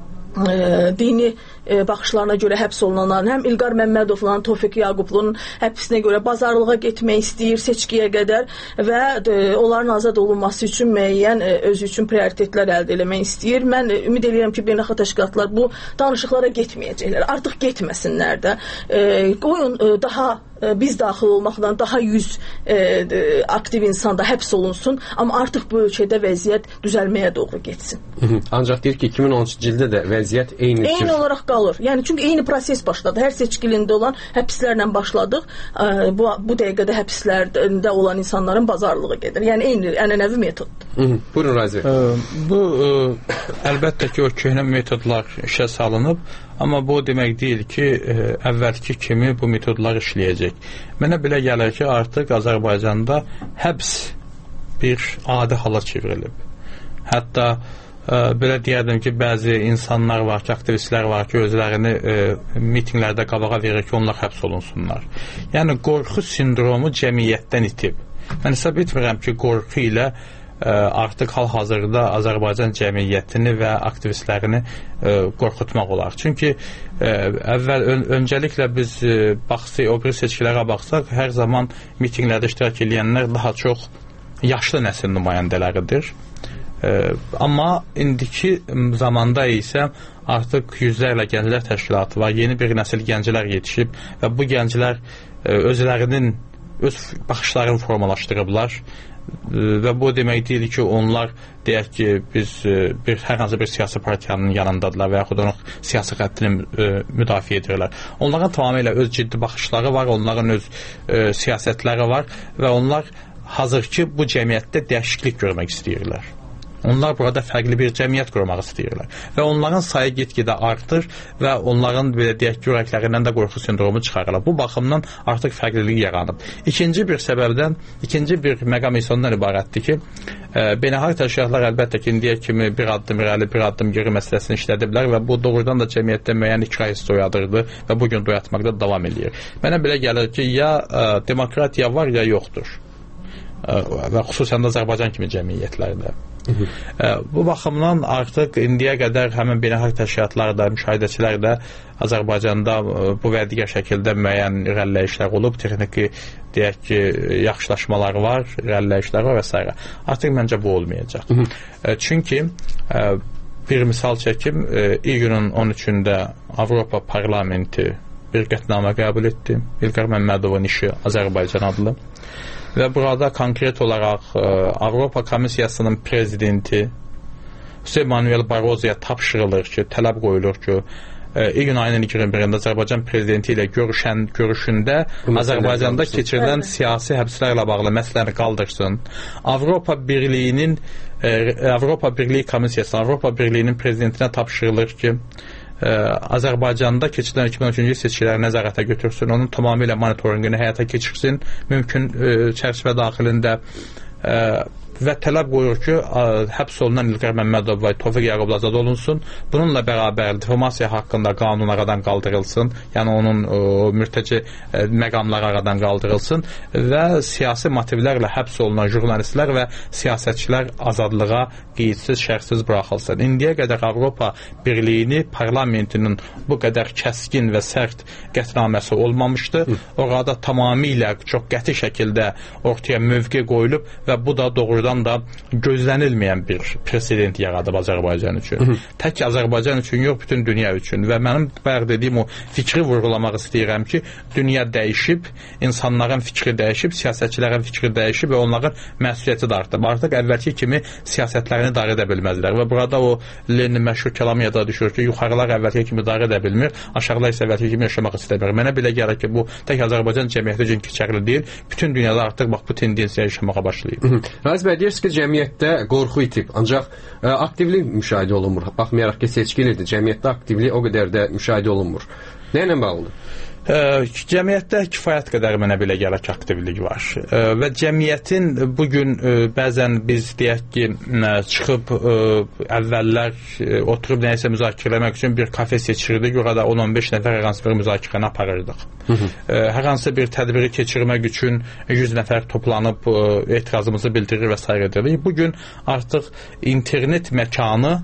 dini baxışlarına görə həbs olunanların, həm İlqar Məmmədovla Tofiq Yaqublu'nun həbsinə görə bazarlığa getmək istəyir seçkiyə qədər və onların azad olunması üçün müəyyən özü üçün prioritetlər əldə etmək istəyir. Mən ümid edirəm ki, beynəlxalq təşkilatlar bu danışıqlara getməyəcəklər. Artıq getməsinlər də. Qoyun daha biz daxil olmaqdan daha 100 aktiv insan da həbs olunsun, amma artıq bu ölkədə vəziyyət düzəlməyə doğru getsin. Ancaq deyir ki, 2013-cü ildə də vəziyyət eynidir. Eyni olaraq qalır. Yəni çünki eyni proses başladı. Hər seçkilində olan həbslərlə başladıq. Bu dəqiqədə həbslərdə olan insanların bazarlığı gedir. Yəni eyni ənənəvi metoddur. Buyurun Razi. Bu əlbəttə ki, o köhnə metodlar işə salınıb, amma bu demək deyil ki, əvvəlki kimi bu metodlar işləyəcək. Mənə belə gəlir ki, artıq Azərbaycanda həbs bir adi hala çevrilib. Hətta belə deyərdim ki, bəzi insanlar var ki, aktivistlər var ki, özlərini mitinglərdə qabağa verir ki, onlar həbs olunsunlar. Yəni, qorxu sindromu cəmiyyətdən itib. Mən hesab etmirəm ki, qorxu ilə artıq hal-hazırda Azərbaycan cəmiyyətini və aktivistlərini qorxutmaq olar. Çünki öncəliklə biz o bir seçkilərə baxsaq, hər zaman mitinglərdə iştirak edənlər daha çox yaşlı nəsil nümayəndələridir. Amma indiki zamanda isə artıq yüzlərlə gənclər təşkilatı var, yeni bir nəsil gənclər yetişib və bu gənclər özlərinin öz baxışlarını formalaşdırıblar və bu demək deyil ki, onlar deyək ki, biz hər hansı bir siyasi partiyanın yanındadılar və yaxud onun siyasi xəttini müdafiə edirlər. Onların tamamilə öz ciddi baxışları var, onların öz siyasətləri var və onlar hazırki bu cəmiyyətdə dəyişiklik görmək istəyirlər. Onlar burada fərqli bir cəmiyyət qurmaq istəyirlər. Və onların sayı get-gedə artır və onların belə deyək ki, ürəklərindən də qorxu sindromu çıxarırlar. Bu baxımdan artıq fərqlilik yaranıb. İkinci bir məqam isə ondan ibarətdir ki, beynəlxalq təşkilatlar əlbəttə ki, indiyə kimi bir addım irəli, bir addım geri məsələsini işlədiblər və bu doğrudan da cəmiyyətdə müəyyən ikrah hissi oyadırdı və bu gün oyatmaqda davam edir. Mənə belə gəlir ki, ya demokratiya var, ya yoxdur. Və xüsusən də Azərbaycan kimi cəmiyyətlərdə. Bu baxımdan artıq indiyə qədər həmin beynəlxalq təşkilatlar da, müşahidəçilər də Azərbaycanda bu və digər şəkildə müəyyən irəliləyişlər olub, texniki deyək ki, yaxşılaşmalar var, irəliləyişlər var və s. Artıq məncə bu olmayacaq. Çünki bir misal çəkim, iyunun 13-də Avropa Parlamenti bir qətnamə qəbul etdi. İlqar Məmmədovun işi Azərbaycan adlı. Və burada konkret olaraq Avropa Komissiyasının prezidenti José Manuel Barroso'ya tapşırılır ki, tələb qoyulur ki, iyun ayının 21-də Azərbaycan prezidenti ilə görüşündə Azərbaycanda keçirilən siyasi həbslərlə bağlı məsələni qaldırsın. Avropa Birliyi Komissiyası, Avropa Birliyinin prezidentinə tapşırılır ki, Azərbaycanda keçirilən 2013-cü seçkiləri nəzarətə götürsün, onun tamamilə monitorinqini həyata keçirsin, mümkün çərçivə daxilində və tələb qoyur ki, həbs olunan İlqar Məmmədov və Tofiq Yaqublu azad olunsun. Bununla bərabər difamasiya haqqında qanun aradan qaldırılsın, yəni onun mürtəci məqamları aradan qaldırılsın və siyasi motivlərlə həbs olunan jurnalistlər və siyasətçilər azadlığa qeydsiz, şərtsiz buraxılsın. İndiyə qədər Avropa Birliyini parlamentinin bu qədər kəskin və sərt qətnaməsi olmamışdı. Orada tamamilə çox qəti şəkildə ortaya mövqe qoyulub və bu da doğrudan da gözlənilməyən bir president yaradıb Azərbaycan üçün. Tək Azərbaycan üçün yox, bütün dünya üçün. Və mənim bayaq dediyim o fikri vurğulamaq istəyirəm ki, dünya dəyişib, insanların fikri dəyişib, siyasətçilərin fikri dəyişib və onların məsuliyyəti də artıb. Artıq əvvəlki kimi siyasətlərini idarə edə bilməzlər və burada o Lenin məşhur kəlamı yada düşür ki, yuxarılar əvvəlki kimi idarə edə bilmir, aşağılar isə əvvəlki kimi yaşamaq istəmir. Mənə belə gəlir ki, bu tək Azərbaycan cəmiyyəti üçün keçərli deyil, bütün dünyada artıq bax bu tendensiya yaşamağa başlayıb. Razi bəy, bəy, deyirsiniz ki, cəmiyyətdə qorxu itib, ancaq aktivlik müşahidə olunmur. Baxmayaraq ki, seçkilidir, cəmiyyətdə aktivlik o qədər də müşahidə olunmur. Nə ilə bağlıdır? Cəmiyyətdə kifayət qədər mənə belə gəlir ki, aktivlik var və cəmiyyətin bugün bəzən biz deyək ki, çıxıb əvvəllər oturub nəyisə müzakirə etmək üçün bir kafe seçirdik, orada 10-15 nəfər hər hansı bir müzakirəni aparırdıq. Hər hansı bir tədbiri keçirmək üçün 100 nəfər toplanıb etirazımızı bildirir və s. edirdik. Bugün artıq internet məkanı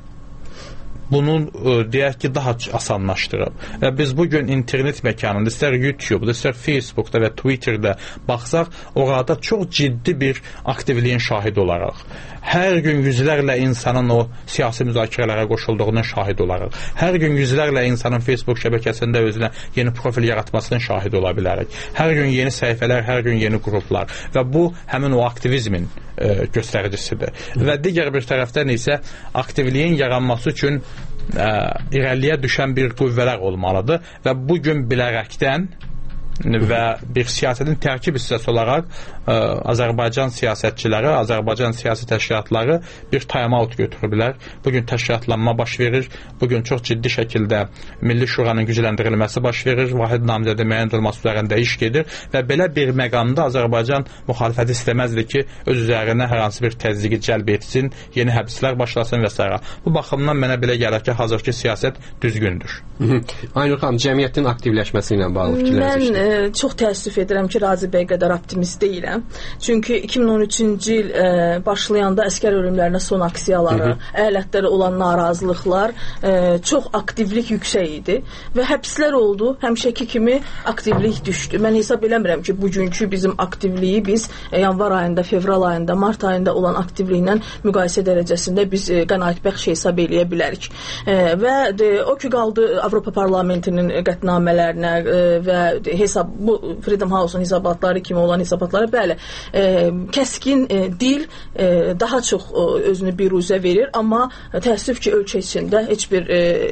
bunun deyək ki, daha asanlaşdırıb. Və biz bugün internet məkanında, istər YouTube-da, istər Facebook-da və Twitter-də baxsaq, orada çox ciddi bir aktivliyin şahidi olaraq, hər gün yüzlərlə insanın o siyasi müzakirələrə qoşulduğunun şahidi olaraq, hər gün yüzlərlə insanın Facebook şəbəkəsində özünə yeni profil yaratmasının şahidi ola bilərik. Hər gün yeni səhifələr, hər gün yeni qruplar və bu həmin o aktivizmin göstəricisidir. Və digər bir tərəfdən isə aktivliyin yaranması üçün irəliyə düşən bir qüvvələr olmalıdır və bugün bilərəkdən və bir siyasətin tərkib hissəsi olaraq Azərbaycan siyasətçiləri, Azərbaycan siyasi təşkilatları bir time-out götürüblər. Bugün təşkilatlanma baş verir. Bugün çox ciddi şəkildə Milli Şuranın gücləndirilməsi baş verir. Vahid namizədə müəyyən olması üzərində iş gedir və belə bir məqamda Azərbaycan müxalifəti istəməzdir ki, öz üzərinə hər hansı bir təzyiqi cəlb etsin, yeni həbslər başlasın və s. Bu baxımdan mənə belə gəlir ki, hazırki siyasət düzgündür. Aynur xanım, cəmiyyətin aktivləşməsi ilə bağlı fikirləriniz? Mən çox təəssüf edirəm ki, Razi bəy qədər optimist deyiləm. Çünki 2013-cü il başlayanda əskər ölümlərinə son aksiyaları, əyalətlərə olan narazılıqlar, çox aktivlik yüksək idi və həbslər oldu, həmişəki kimi aktivlik düşdü. Mən hesab eləmirəm ki, bugünkü bizim aktivliyi biz yanvar ayında, fevral ayında, mart ayında olan aktivliklə müqayisə dərəcəsində biz qənaətbəxş hesab eləyə bilərik. Və o ki qaldı Avropa Parlamentinin qətnamələrinə və bu Freedom House-un hesabatları kimi olan hesabatları, bəli, kəskin dil daha çox özünü biruzə verir, amma təəssüf ki, ölkə içində heç bir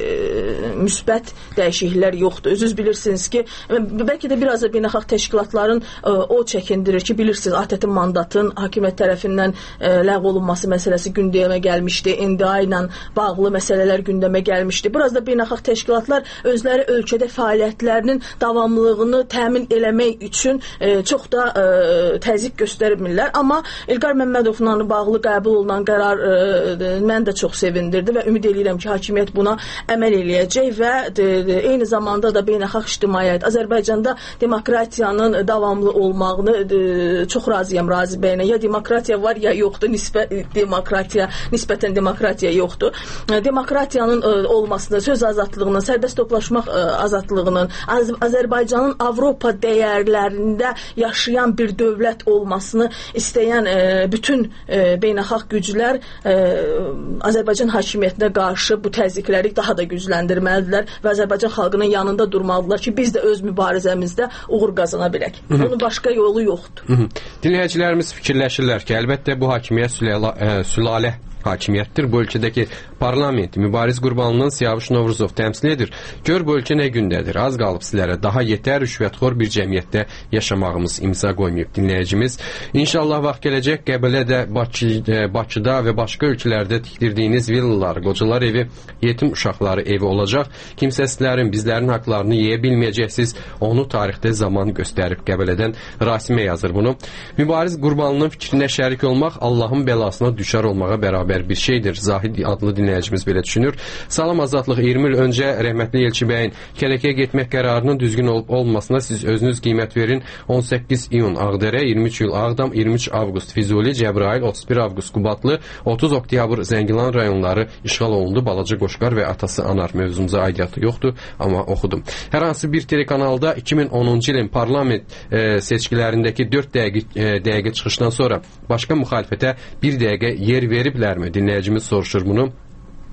müsbət dəyişikliklər yoxdur. Özünüz bilirsiniz ki, bəlkə də biraz da beynəlxalq təşkilatların o çəkindirir ki, bilirsiniz, ATƏT-in mandatın hakimiyyət tərəfindən ləğv olunması məsələsi gündəmə gəlmişdi, NDA ilə bağlı məsələlər gündəmə gəlmişdi. Biraz da beynəlxalq təşkilatlar özləri ölkədə fəaliyyətlərinin davamlılığını təmin eləmək üçün çox da təzyiq göstərmirlər. Amma İlqar Məmmədovla bağlı qəbul olunan qərar mən də çox sevindirdi və ümid edirəm ki, hakimiyyət buna əməl eləyəcək və eyni zamanda da beynəlxalq ictimaiyyət Azərbaycanda demokratiyanın davamlı olmağını çox razıyam Razi bəylə. Ya demokratiya var, ya yoxdur. Nisbətən demokratiya yoxdur. Demokratiyanın olmasını, söz azadlığının, sərbəst toplaşmaq azadlığının, Azərbaycanın Avropa dəyərlərində yaşayan bir dövlət olmasını istəyən bütün beynəlxalq güclər Azərbaycan hakimiyyətinə qarşı bu təzyiqləri daha da gücləndirməlidirlər və Azərbaycan xalqının yanında durmalıdırlar ki, biz də öz mübarizəmizdə uğur qazana bilək. Bunun başqa yolu yoxdur. Dinləyicilərimiz fikirləşirlər ki, əlbəttə bu hakimiyyət sülalə hakimiyyətdir. Bu ölkədəki parlament mübariz Qurbanlının Siyavuş Novruzov təmsil edir. Gör bu ölkə nə gündədir. Az qalıb sizlərə daha yetər rüşvətxor bir cəmiyyətdə yaşamağımız imza qoymayıb dinləyicimiz. İnşallah vaxt gələcək Qəbələdə, Bakıda və başqa ölkələrdə tikdirdiyiniz villalar, qocalar evi, yetim uşaqları evi olacaq. Kimsəsizlərin, bizlərin haqlarını yeyə bilməyəcəksiniz. Onu tarixdə zaman göstərib. Qəbələdən Rasimə yazır bunu. Mübariz Qurbanlının fikrinə şərik olmaq Allahın bəlasına düşər olmağa bərabər bir şeydir. Zahid adlı dinləyicimiz belə düşünür. Salam Azadlıq, 20 il öncə rəhmətli Elçi bəyin Kələkəyə getmək qərarının düzgün olub-olmasına siz özünüz qiymət verin. 18 iyun Ağdərə, 23 iyul Ağdam, 23 avqust Füzuli, Cəbrayıl, 31 avqust Qubadlı, 30 oktyabr Zəngilan rayonları işğal olundu. Balaca Qoşqar və atası Anar mövzumuza aidiyyatı yoxdur, amma oxudum. Hər hansı bir telekanalda 2010-cu ilin parlament seçkilərindəki 4 dəqiqə çıxışdan sonra başqa müxalifətə 1 dəqiqə yer veriblər? Dinləyicimiz soruşur bunu.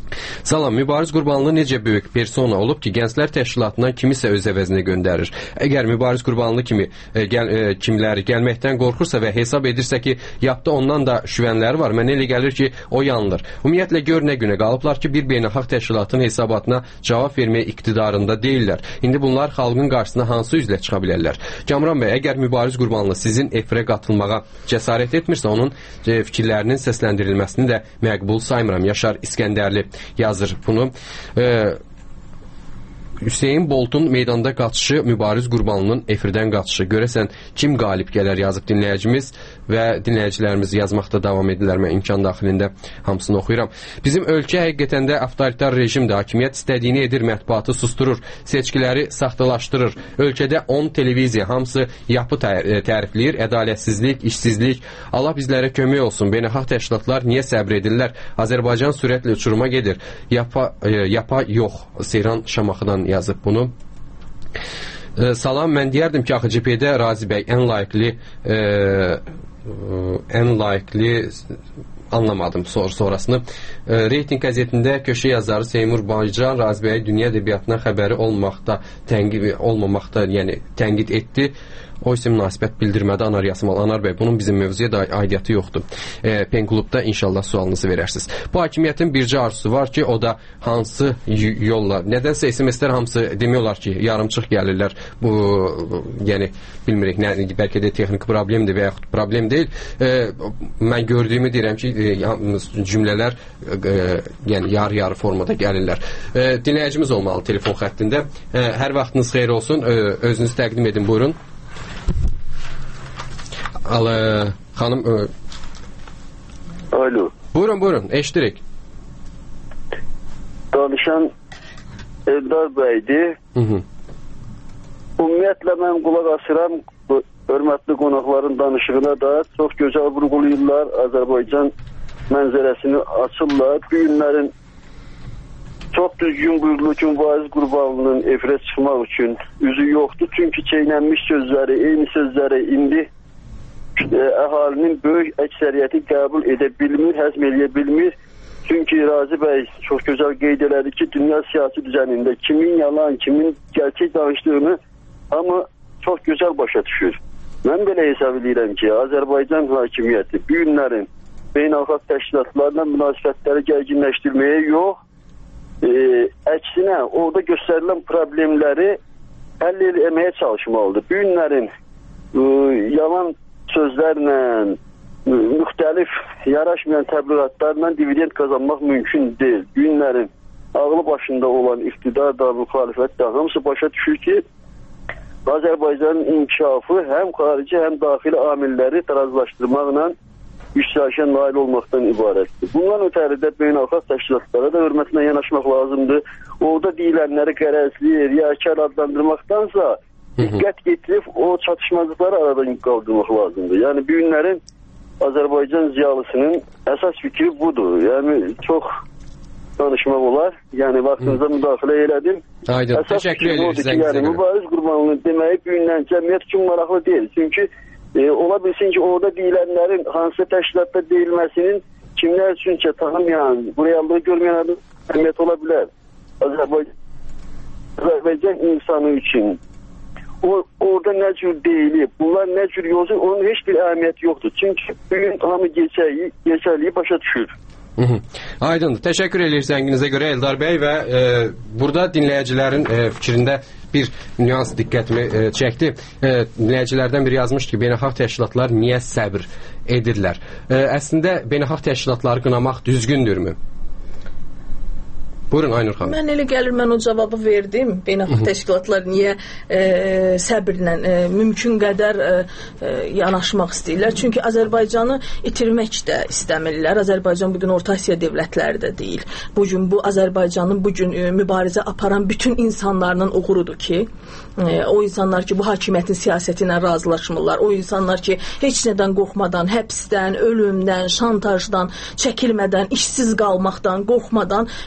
Salam, Mübariz Qurbanlı necə böyük persona olub ki, Gənclər Təşkilatından kimisə öz əvəzinə göndərir. Əgər Mübariz Qurbanlı kimi kimləri gəlməkdən qorxursa və hesab edirsə ki, yadda ondan da şüvənləri var, mənə elə gəlir ki, o yanılır. Ümumiyyətlə, gör nə günə qalıblar ki, bir beynəlxalq təşkilatın hesabatına cavab verməyə iqtidarında deyirlər. İndi bunlar xalqın qarşısına hansı üzlə çıxa bilərlər? Kamran bəy, əgər Mübariz Qurbanlı sizin efirə qatılmağa cəsarət etmirsə, onun fikirlərinin səsləndirilməsini də məqbul saymıram. Yaşar İskəndərli yazır bunu. Hüseyin Boltun meydanda qaçışı, Mübariz Qurbanlının efirdən qaçışı. Görəsən kim qalib gələr yazıb dinləyicimiz və dinləyicilərimiz yazmaqda davam edirlər. Mən imkan daxilində hamısını oxuyuram. Bizim ölkə həqiqətən də avtoritar rejimdir. Hakimiyyət istədiyini edir, mətbuatı susturur, seçkiləri saxtalaşdırır. Ölkədə 10 televiziya, hamısı yapı tərifləyir, ədalətsizlik, işsizlik. Allah bizlərə kömək olsun. Beynəlxalq təşkilatlar niyə səbr edirlər? Azərbaycan sürətlə uçuruma gedir. Yapa yox. Seyran Şamaxıdan yazıb bunu. Salam, mən deyərdim ki, AXCP-də Razi bəy ən layiqli anlamadım sonrasını. Reyting qəzetində köşə yazarı Seymur Baycan Razi bəy dünya ədəbiyyatına xəbəri olmamaqda, yəni tənqid etdi. O isə münasibət bildirmədi Anar Yasımal. Anar bəy, bunun bizim mövzuya da aidiyyatı yoxdur. Pen Klubda inşallah sualınızı verərsiniz. Bu hakimiyyətin bircə arzusu var ki, o da hansı yolla, nədənsə SMS-lər hamısı demək olar ki, yarımçıq gəlirlər. Bu, yəni, bilmirik, bəlkə də texniki problemdir və yaxud problem deyil. Mən gördüyümü deyirəm ki, cümlələr yəni yarı-yarı formada gəlirlər. Dinləyicimiz olmalı telefon xəttində. Hər vaxtınız xeyir olsun. Özünüzü təqdim edin, buyurun. Xanım. Alo. Buyurun, eşidirik. Danışan Eldar bəydir. Ümumiyyətlə mən qulaq asıram, hörmətli qonaqların danışığına da çox gözəl vurğulayırlar, Azərbaycan mənzərəsini açırlar. Bu günlərin çox düzgün buyurulur ki, Mübariz Qurbanlının efirə çıxmaq üçün üzü yoxdur. Çünki çeynənmiş sözləri, eyni sözləri indi əhalinin böyük əksəriyyəti qəbul edə bilmir, həzm edə bilmir. Çünki Razi bəy çox gözəl qeyd elədi ki, dünya siyasi düzənində kimin yalan, kimin gerçək danışdığını amma çox gözəl başa düşür. Mən belə hesab edirəm ki, Azərbaycan hakimiyyəti bu günlərin beynəlxalq təşkilatlarla münasibətləri gərginləşdirməyə yox, əksinə orada göstərilən problemləri həll etməyə çalışmalıdır. Bu günlərin yalan sözlərlə, müxtəlif yaraşmayan təbliğatlarla dividend qazanmaq mümkün deyil. Günlərin ağlı başında olan iqtidar da, müxalifət də hamısı başa düşür ki, Azərbaycanın inkişafı həm xarici, həm daxili amilləri tarazlaşdırmaqla iştirakə nail olmaqdan ibarətdir. Bundan ötəridə beynəlxalq təşkilatlara da hörmətlə yanaşmaq lazımdır. Orada deyilənləri qərəzli, riyakar adlandırmaqdansa diqqət getirib o çatışmazlıqları aradan qaldırmaq lazımdır. Yəni bu günlərin Azərbaycan ziyalısının əsas fikri budur. Yəni çox danışmaq olar. Yəni vaxtınıza müdaxilə elədim. Aydın, təşəkkür edirik. Yəni Mübariz Qurbanlının deməyi bu gündən cəmiyyət üçün maraqlı deyil. Çünki ola bilsin ki, orada deyilənlərin hansı təşkilatda deyilməsinin kimlər üçünsə tanımayan, bu reallığı görməyən cəmiyyət ola bilər. Azərbaycan insanı üçün orada nə cür deyilib, bunlar nə cür yozur, onun heç bir əhəmiyyəti yoxdur. Çünki bugün hamı gerçəkliyi başa düşür. Aydındır. Təşəkkür edirik zənginizə görə Eldar bəy və burada dinləyicilərin fikrində bir nüans diqqətimi çəkdi. Dinləyicilərdən biri yazmış ki, beynəlxalq təşkilatlar niyə səbr edirlər? Əslində beynəlxalq təşkilatları qınamaq düzgündürmü? Buyurun Aynur xanım. Mən elə gəlir, mən o cavabı verdim. Beynəlxalq təşkilatlar niyə səbirlə mümkün qədər yanaşmaq istəyirlər? Çünki Azərbaycanı itirmək də istəmirlər. Azərbaycan bugün Orta Asiya dövlətləri də deyil. Bugün bu Azərbaycanın bugün mübarizə aparan bütün insanların uğurudur ki, o insanlar ki, bu hakimiyyətin siyasəti ilə razılaşmırlar. O insanlar ki, heç nədən qorxmadan, həbsdən, ölümdən, şantajdan, çəkilmədən, işsiz qalmaqdan, qorxmadan mübarizəni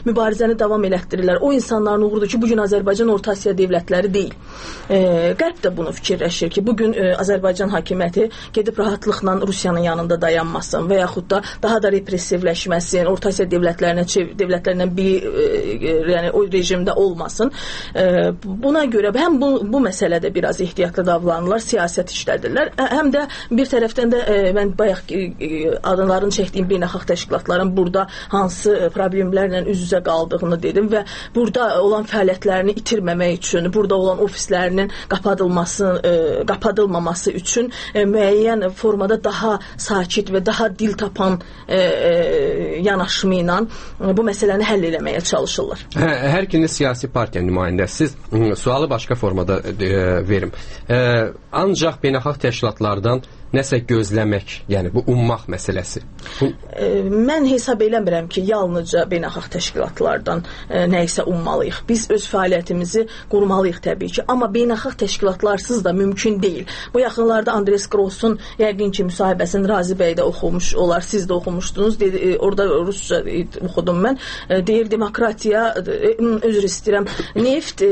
müharibələri davam elətdirirlər. O insanların uğrudur ki, bugün Azərbaycan Orta Asiya dövlətləri deyil. Qərb də bunu fikirləşir ki, bugün Azərbaycan hakimiyyəti gedib rahatlıqla Rusiyanın yanında dayanmasın və yaxud da daha da repressivləşməsin, Orta Asiya dövlətlərindən yəni o rejimdə olmasın. Buna görə həm bu məsələdə biraz ehtiyatlı davranırlar, siyasət işlədirlər. Həm də bir tərəfdən də mən bayaq adınlarını çəkdiyim beynəlxalq təşkilatların burada hansı problemlərlə üz-üzə qaldığını dedim və burada olan fəaliyyətlərini itirməmək üçün, burada olan ofislərinin qapadılmaması üçün müəyyən formada daha sakit və daha dil tapan yanaşımı ilə bu məsələni həll eləməyə çalışırlar. Hər ikiniz siyasi partiya nümayəndəsiz. Sualı başqa formada verim. Ancaq beynəlxalq təşkilatlardan nəsə gözləmək, yəni bu ummaq məsələsi. Mən hesab eləmirəm ki, yalnızca beynəlxalq təşkilatlardan nə isə ummalıyıq. Biz öz fəaliyyətimizi qurmalıyıq təbii ki, amma beynəlxalq təşkilatlarsız da mümkün deyil. Bu yaxınlarda Andres Gross'un yəqin ki, müsahibəsini Razi bəy də oxumuş olar, siz də oxumuşdunuz. Orada rusca oxudum mən. Deyir, demokratiya, özür istəyirəm, neft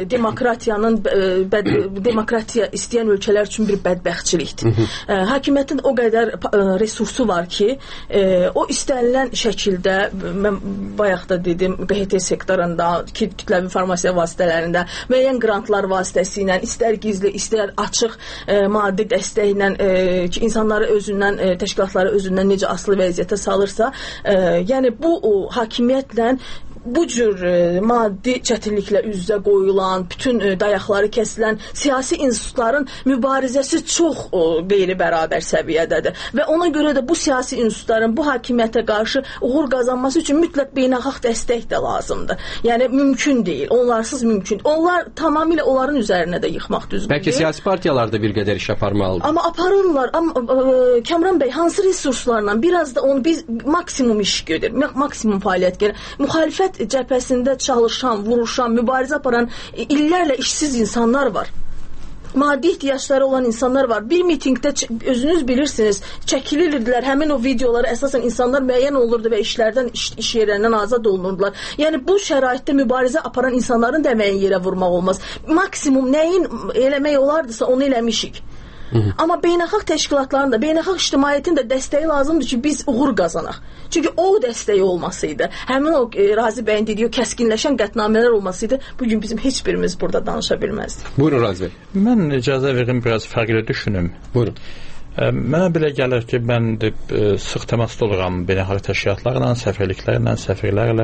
demokratiya istəyən ölkələr üçün bir bədbəxtçilikdir. Hakimiyyətin o qədər resursu var ki, o istənilən şəkildə, mən bayaq da dedim, QHT sektorunda, kütləvi informasiya vasitələrində, müəyyən qrantlar vasitəsilə, istər gizli, istər açıq maddi dəstəklə ki, insanları özündən, təşkilatları özündən necə asılı vəziyyətə salırsa, yəni bu hakimiyyətlə bu cür maddi çətinliklə üz-üzə qoyulan, bütün dayaqları kəsilən siyasi institutların mübarizəsi çox qeyri-bərabər səviyyədədir. Və ona görə də bu siyasi institutların bu hakimiyyətə qarşı uğur qazanması üçün mütləq beynəlxalq dəstək də lazımdır. Yəni mümkün deyil. Onlarsız mümkün. Onlar tamamilə onların üzərinə də yıxmaq düzgün deyil. Bəlkə siyasi partiyalar da bir qədər iş aparmalıdır. Amma aparırlar. Kamran bəy, hansı resurslarla biraz da onu biz maksimum iş gedir, maksimum fəaliyyət gedir. Müxalifət cəbhəsində çalışan, vuruşan, mübarizə aparan illərlə işsiz insanlar var. Maddi ehtiyacları olan insanlar var. Bir mitingdə özünüz bilirsiniz, çəkilirdilər, həmin o videoları əsasən insanlar müəyyən olurdu və işlərdən, iş yerlərindən azad olunurdular. Yəni bu şəraitdə mübarizə aparan insanların da əməyin yerə vurmaq olmaz. Maksimum nəyin eləmək olardısa onu eləmişik. Amma beynəlxalq təşkilatların da, beynəlxalq ictimaiyyətin də dəstəyi lazımdır ki, biz uğur qazanaq. Çünki o dəstəyi olmasıydı, həmin o Razi bəyin dediyi o kəskinləşən qətnamələr olmasıydı, bugün bizim heç birimiz burada danışa bilməzdik. Buyurun Razi bəy. Mən icazə verim, biraz fərqli düşünüm. Buyurun. Mənə belə gəlir ki, mən sıx təmasda oluram beynəlxalq təşkilatlarla, səfirlərlə.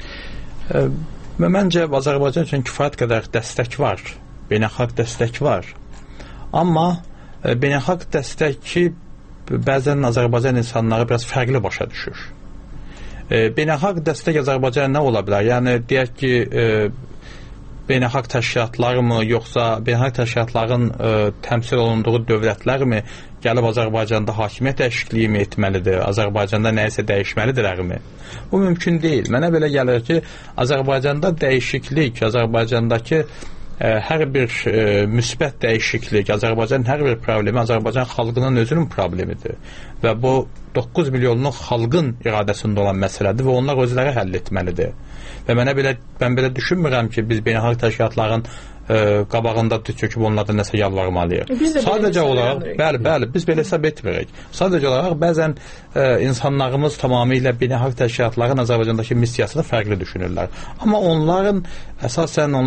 Məncə Azərbaycan üçün kifayət qədər dəstək var, beynəlxalq dəstək var. Amma beynəlxalq dəstək ki, bəzən Azərbaycan insanları biraz fərqli başa düşür. Beynəlxalq dəstək Azərbaycan nə ola bilər? Yəni, deyək ki, beynəlxalq təşkilatlarmı, yoxsa beynəlxalq təşkilatların təmsil olunduğu dövlətlərmi gəlib Azərbaycanda hakimiyyət dəyişikliyi mi etməlidir? Azərbaycanda nəyisə dəyişməlidirlərmi? Bu mümkün deyil. Mənə belə gəlir ki, Azərbaycanda dəyişiklik, Azərbaycandakı hər bir müsbət dəyişiklik, Azərbaycanın hər bir problemi Azərbaycan xalqının özünün problemidir. Və bu 9 milyonluq xalqın iradəsində olan məsələdir və onlar özləri həll etməlidir. Və mən belə düşünmürəm ki, biz beynəlxalq təşkilatların qabağında çöküb onlardan nəsə yalvarmalıyıq. Sadəcə olaraq, bəli, biz belə hesab etmirik. Sadəcə olaraq bəzən insanlarımız tamamilə beynəlxalq təşkilatların Azərbaycandakı missiyasını fərqli düşünürlər. Amma onların əsasən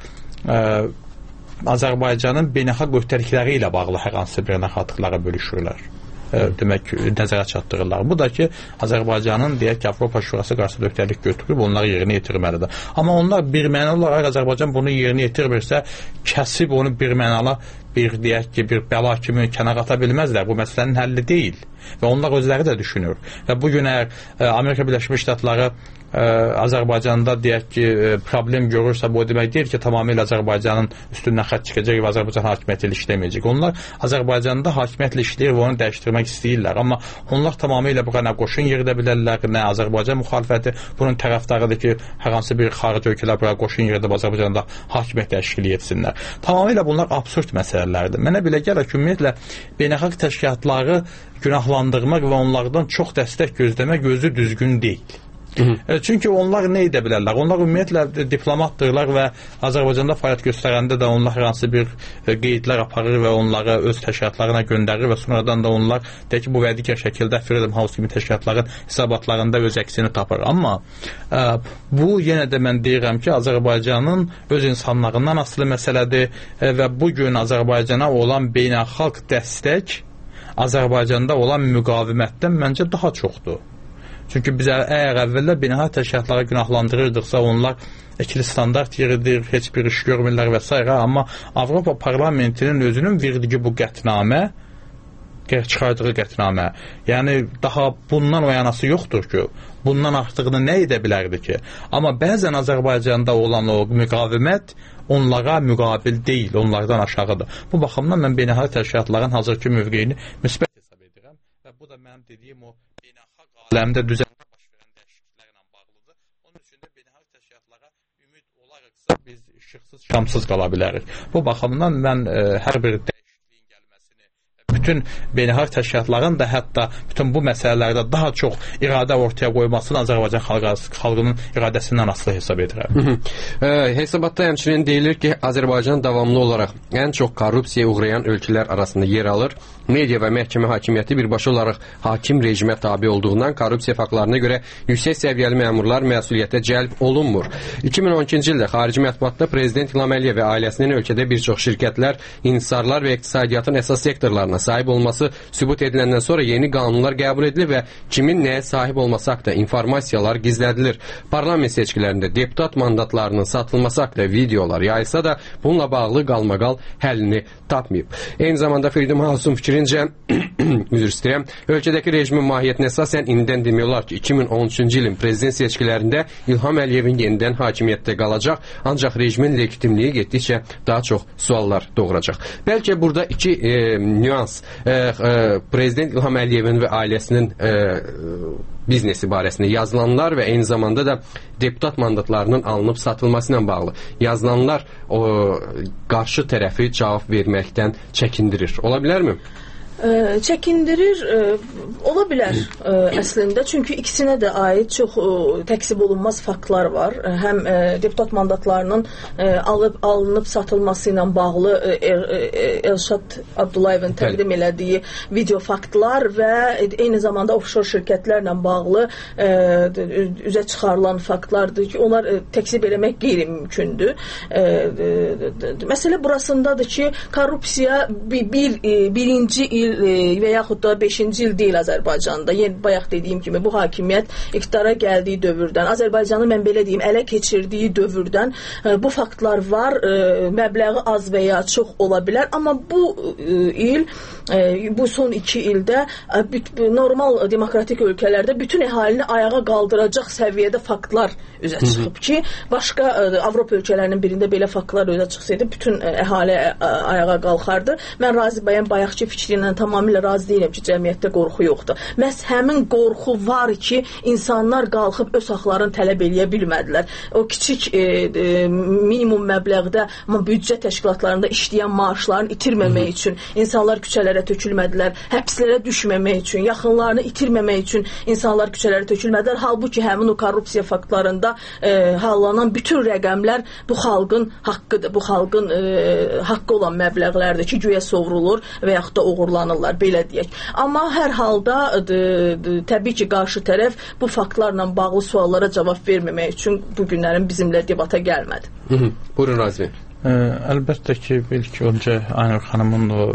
Azərbaycanın beynəlxalq öhdəlikləri ilə bağlı hər hansı bir narahatlıqlara bölüşürlər. Demək, nəzərə çatdırırlar. Bu da ki, Azərbaycanın deyək ki, Avropa Şurası qarşısında öhdəlik götürüb onları yerinə yetirməlidir. Amma onlar birmənalı olaraq Azərbaycan bunu yerinə yetirmirsə, kəsib onu birmənalı bir deyək ki, bir bəla kimi kənara ata bilməzlər. Bu məsələnin həlli deyil. Və onlar özləri də düşünür. Və bugün əgər Amerika Birləşmiş Ştatları Azərbaycanda deyək ki, problem görürsə, bu demək deyil ki, tamamilə Azərbaycanın üstündən xətt çıxacaq və Azərbaycan hakimiyyəti ilə işləməyəcək. Onlar Azərbaycanda hakimiyyətlə işləyir və onu dəyişdirmək istəyirlər. Amma onlar tamamilə bura nə qoşun yeridə bilərlər, nə Azərbaycan müxalifəti bunun tərəfdarıdır ki, hər hansı bir xarici ölkələr bura qoşun yeridib Azərbaycanda hakimiyyət dəyişikliyi etsinlər. Tamamilə bunlar absurd məsələlərdir. Mənə belə gəlir ki, ümumiyyətlə beynəlxalq təşkilatları günahlandırmaq və onlardan çox dəstək gözləmək özü düzgün deyil. Çünki onlar nə edə bilərlər? Onlar ümumiyyətlə diplomatdırlar və Azərbaycanda fəaliyyət göstərəndə də onlar hansı bir qeydlər aparır və onları öz təşkilatlarına göndərir və sonradan da onlar deyək ki, bu və digər şəkildə Freedom House kimi təşkilatların hesabatlarında öz əksini tapır. Amma bu yenə də mən deyirəm ki, Azərbaycanın öz insanlarından asılı məsələdir və bu gün Azərbaycana olan beynəlxalq dəstək Azərbaycanda olan müqavimətdən məncə daha çoxdur. Çünki biz əgər əvvəldə beynəlxalq təşkilatları günahlandırırdıqsa, onlar ikili standart yeridir, heç bir iş görmürlər və s. Amma Avropa Parlamentinin özünün verdiyi bu qətnamə, çıxardığı qətnamə, yəni daha bundan o yanası yoxdur ki, bundan artığını nə edə bilərdi ki? Amma bəzən Azərbaycanda olan o müqavimət onlara müqabil deyil, onlardan aşağıdır. Bu baxımdan mən beynəlxalq təşkilatların hazırki mövqeyini müsbət hesab edirəm və bu da mənim dediyim o beynəlxalq aləmdə düzəlmə baş verən dəyişikliklərlə bağlıdır. Onun üçün də beynəlxalq təşkilatlara ümid olaraqsa biz işıqsız, şamsız qala bilərik. Bu baxımdan mən hər bir dəyişikliyin gəlməsini, bütün beynəlxalq təşkilatların da hətta bütün bu məsələlərdə daha çox iradə ortaya qoymasını Azərbaycan xalqının iradəsindən asılı hesab edirəm. Hesabatda həmçinin deyilir ki, Azərbaycan davamlı olaraq ən çox korrupsiyaya uğrayan ölkələr arasında yer alır. Media və məhkəmə hakimiyyəti birbaşa olaraq hakim rejimə tabi olduğundan korrupsiya faktlarına görə yüksək səviyyəli məmurlar məsuliyyətə cəlb olunmur. 2012-ci ildə xarici mətbuatda Prezident İlham Əliyev və ailəsinin ölkədə bir çox şirkətlər, inhisarlar və iqtisadiyyatın əsas sektorlarına sahib olması sübut ediləndən sonra yeni qanunlar qəbul edilir və kimin nəyə sahib olması haqqında informasiyalar gizlədilir. Parlament seçkilərində deputat mandatlarının satılması haqqında videolar yayılsa da bununla bağlı qalmaqal həllini tapmayıb. Eyni zamanda Freedom House-un fikrincə, üzr istəyirəm, ölkədəki rejimin mahiyyətinə əsasən indidən demək olar ki, 2013-cü ilin prezident seçkilərində İlham Əliyevin yenidən hakimiyyətdə qalacaq, ancaq rejimin legitimliyi getdikcə daha çox suallar doğuracaq. Bəlkə burada iki nüans, Prezident İlham Əliyevin və ailəsinin biznesi barəsində yazılanlar və eyni zamanda da deputat mandatlarının alınıb satılması ilə bağlı yazılanlar o qarşı tərəfi cavab verməkdən çəkindirir. Ola bilərmi? Çəkindirir, ola bilər əslində, çünki ikisinə də aid çox təksib olunmaz faktlar var. Həm deputat mandatlarının alınıb satılması ilə bağlı Elşad Abdullayevin təqdim elədiyi video faktlar və eyni zamanda offshore şirkətlərlə bağlı üzə çıxarılan faktlardır ki, onlar təksib eləmək qeyri-mümkündür. Məsələ burasındadır ki, korrupsiya birinci il və yaxud da 5-ci il deyil Azərbaycanda. Bayaq dediyim kimi bu hakimiyyət iqtidara gəldiyi dövrdən, Azərbaycanı mən belə deyim, ələ keçirdiyi dövrdən bu faktlar var. Məbləği az və ya çox ola bilər, amma bu il, bu son 2 ildə normal demokratik ölkələrdə bütün əhalini ayağa qaldıracaq səviyyədə faktlar üzə çıxıb ki, başqa Avropa ölkələrinin birində belə faktlar üzə çıxsaydı, bütün əhali ayağa qalxardı. Mən Razi bəyin bayaqki fikri ilə tamamilə razı deyiləm ki, cəmiyyətdə qorxu yoxdur. Məhz həmin qorxu var ki, insanlar qalxıb öz haqlarını tələb eləyə bilmədilər. O kiçik minimum məbləğdə büdcə təşkilatlarında işləyən maaşlarını itirməmək üçün insanlar küçələrə tökülmədilər, həbslərə düşməmək üçün, yaxınlarını itirməmək üçün insanlar küçələrə tökülmədilər. Halbuki həmin o korrupsiya faktlarında hallanan bütün rəqəmlər bu xalqın haqqıdır. Bu xalqın haqqı olan məbləğlərdir ki, güya sovrulur və yaxud da uğurlanırlar, belə deyək. Amma hər halda təbii ki, qarşı tərəf bu faktlarla bağlı suallara cavab verməmək üçün bu günlərin bizimlə debata gəlmədi. Buyurun Razi. Əlbəttə ki, ilk öncə Aynur xanımın o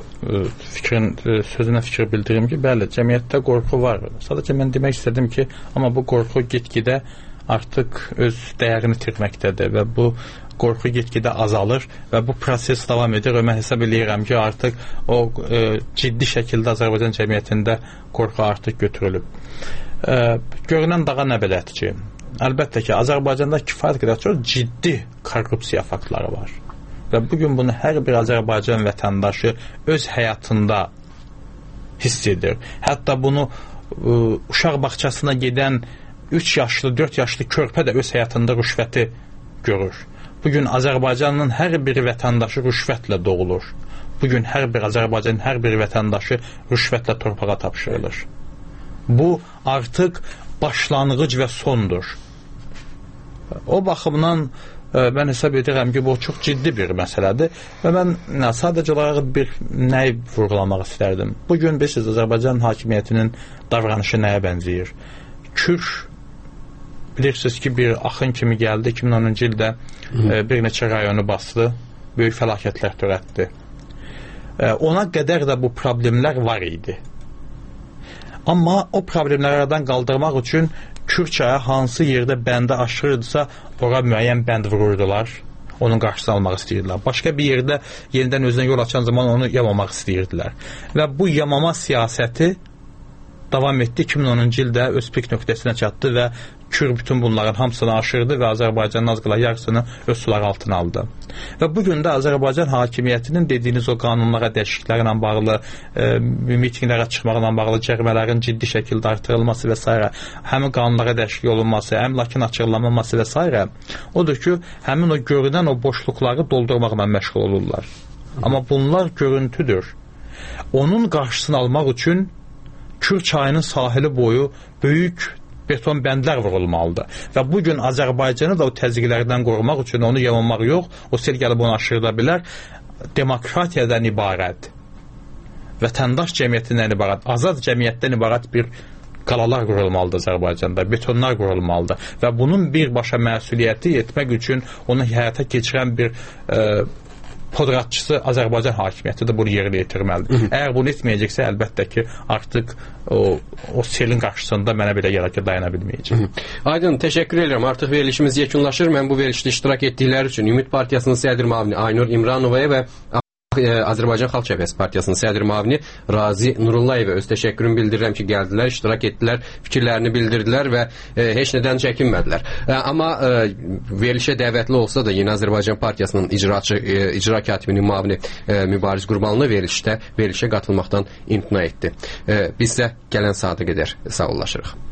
sözünə fikir bildirim ki, bəli, cəmiyyətdə qorxu var. Sadəcə mən demək istədim ki, amma bu qorxu get-gedə artıq öz dəyərini itirməkdədir və bu qorxu get-gedə azalır və bu proses davam edir və mən hesab edirəm ki, artıq o ciddi şəkildə Azərbaycan cəmiyyətində qorxu artıq götürülüb. Görünən dağa nə belədir ki, əlbəttə ki, Azərbaycanda kifayət qədər çox ciddi korrupsiya faktları var və bugün bunu hər bir Azərbaycan vətəndaşı öz həyatında hiss edir. Hətta bunu uşaq bağçasına gedən 3 yaşlı, 4 yaşlı körpə də öz həyatında rüşvəti görür. Bugün Azərbaycanın hər bir vətəndaşı rüşvətlə doğulur. Bugün hər bir Azərbaycanın hər bir vətəndaşı rüşvətlə torpağa tapşırılır. Bu artıq başlanğıc və sondur. O baxımdan mən hesab edirəm ki, bu çox ciddi bir məsələdir və mən sadəcə olaraq bir nəyi vurğulamaq istərdim. Bugün bilirsiniz, Azərbaycan hakimiyyətinin davranışı nəyə bənzəyir? Kür, bilirsiniz ki, bir axın kimi gəldi, 2010-cu ildə bir neçə rayonu bastı, böyük fəlakətlər törətdi. Ona qədər də bu problemlər var idi. Amma o problemləri aradan qaldırmaq üçün Kürçaya hansı yerdə bəndə aşırırdısa, ora müəyyən bənd vururdular, onun qarşısını almaq istəyirdilər. Başqa bir yerdə yenidən özünə yol açan zaman onu yamamaq istəyirdilər. Və bu yamama siyasəti davam etdi, 2010-cu ildə öz pik nöqtəsinə çatdı və Kür bütün bunların hamısını aşırdı və Azərbaycanın az qala yarısını öz suları altına aldı. Və bugün də Azərbaycan hakimiyyətinin dediyiniz o qanunlara dəyişikliklərlə bağlı, mitinglərə çıxmaqla bağlı cərimələrin ciddi şəkildə artırılması və s. həmin qanunlara dəyişiklik olunması, əmlakın açıqlanmaması və s. odur ki, həmin o görünən o boşluqları doldurmaqla məşğul olurlar. Amma bunlar görüntüdür. Onun qarşısını almaq üçün Kür çayının sahili boyu böyük beton bəndlər vurulmalıdır. Və bugün Azərbaycanı da o təzyiqlərdən qorumaq üçün onu yamamaq yox, o sel gəlib onu aşırıda bilər. Demokratiyadan ibarət, vətəndaş cəmiyyətindən ibarət, azad cəmiyyətdən ibarət bir qalalar qurulmalıdır Azərbaycanda, betonlar qurulmalıdır. Və bunun birbaşa məsuliyyəti etmək üçün onu həyata keçirən bir podratçısı Azərbaycan hakimiyyəti də bunu yerinə yetirməlidir. Əgər bunu etməyəcəksə, əlbəttə ki, artıq o selin qarşısında mənə belə gəlir ki, dayana bilməyəcək. Aydın, təşəkkür edirəm. Artıq verilişimiz yekunlaşır. Mən bu verilişdə iştirak etdikləri üçün Ümid Partiyasının sədr müavini Aynur İmranovaya və Azərbaycan Xalq Cəbhəsi Partiyasının sədr müavini Razi Nurullayeva öz təşəkkürümü bildirirəm ki, gəldilər, iştirak etdilər, fikirlərini bildirdilər və heç nədən çəkinmədilər. Amma verilişə dəvətli olsa da Yeni Azərbaycan Partiyasının icra katibinin müavini Mübariz Qurbanlı verilişə qatılmaqdan imtina etdi. Biz də gələn saata qədər sağollaşırıq.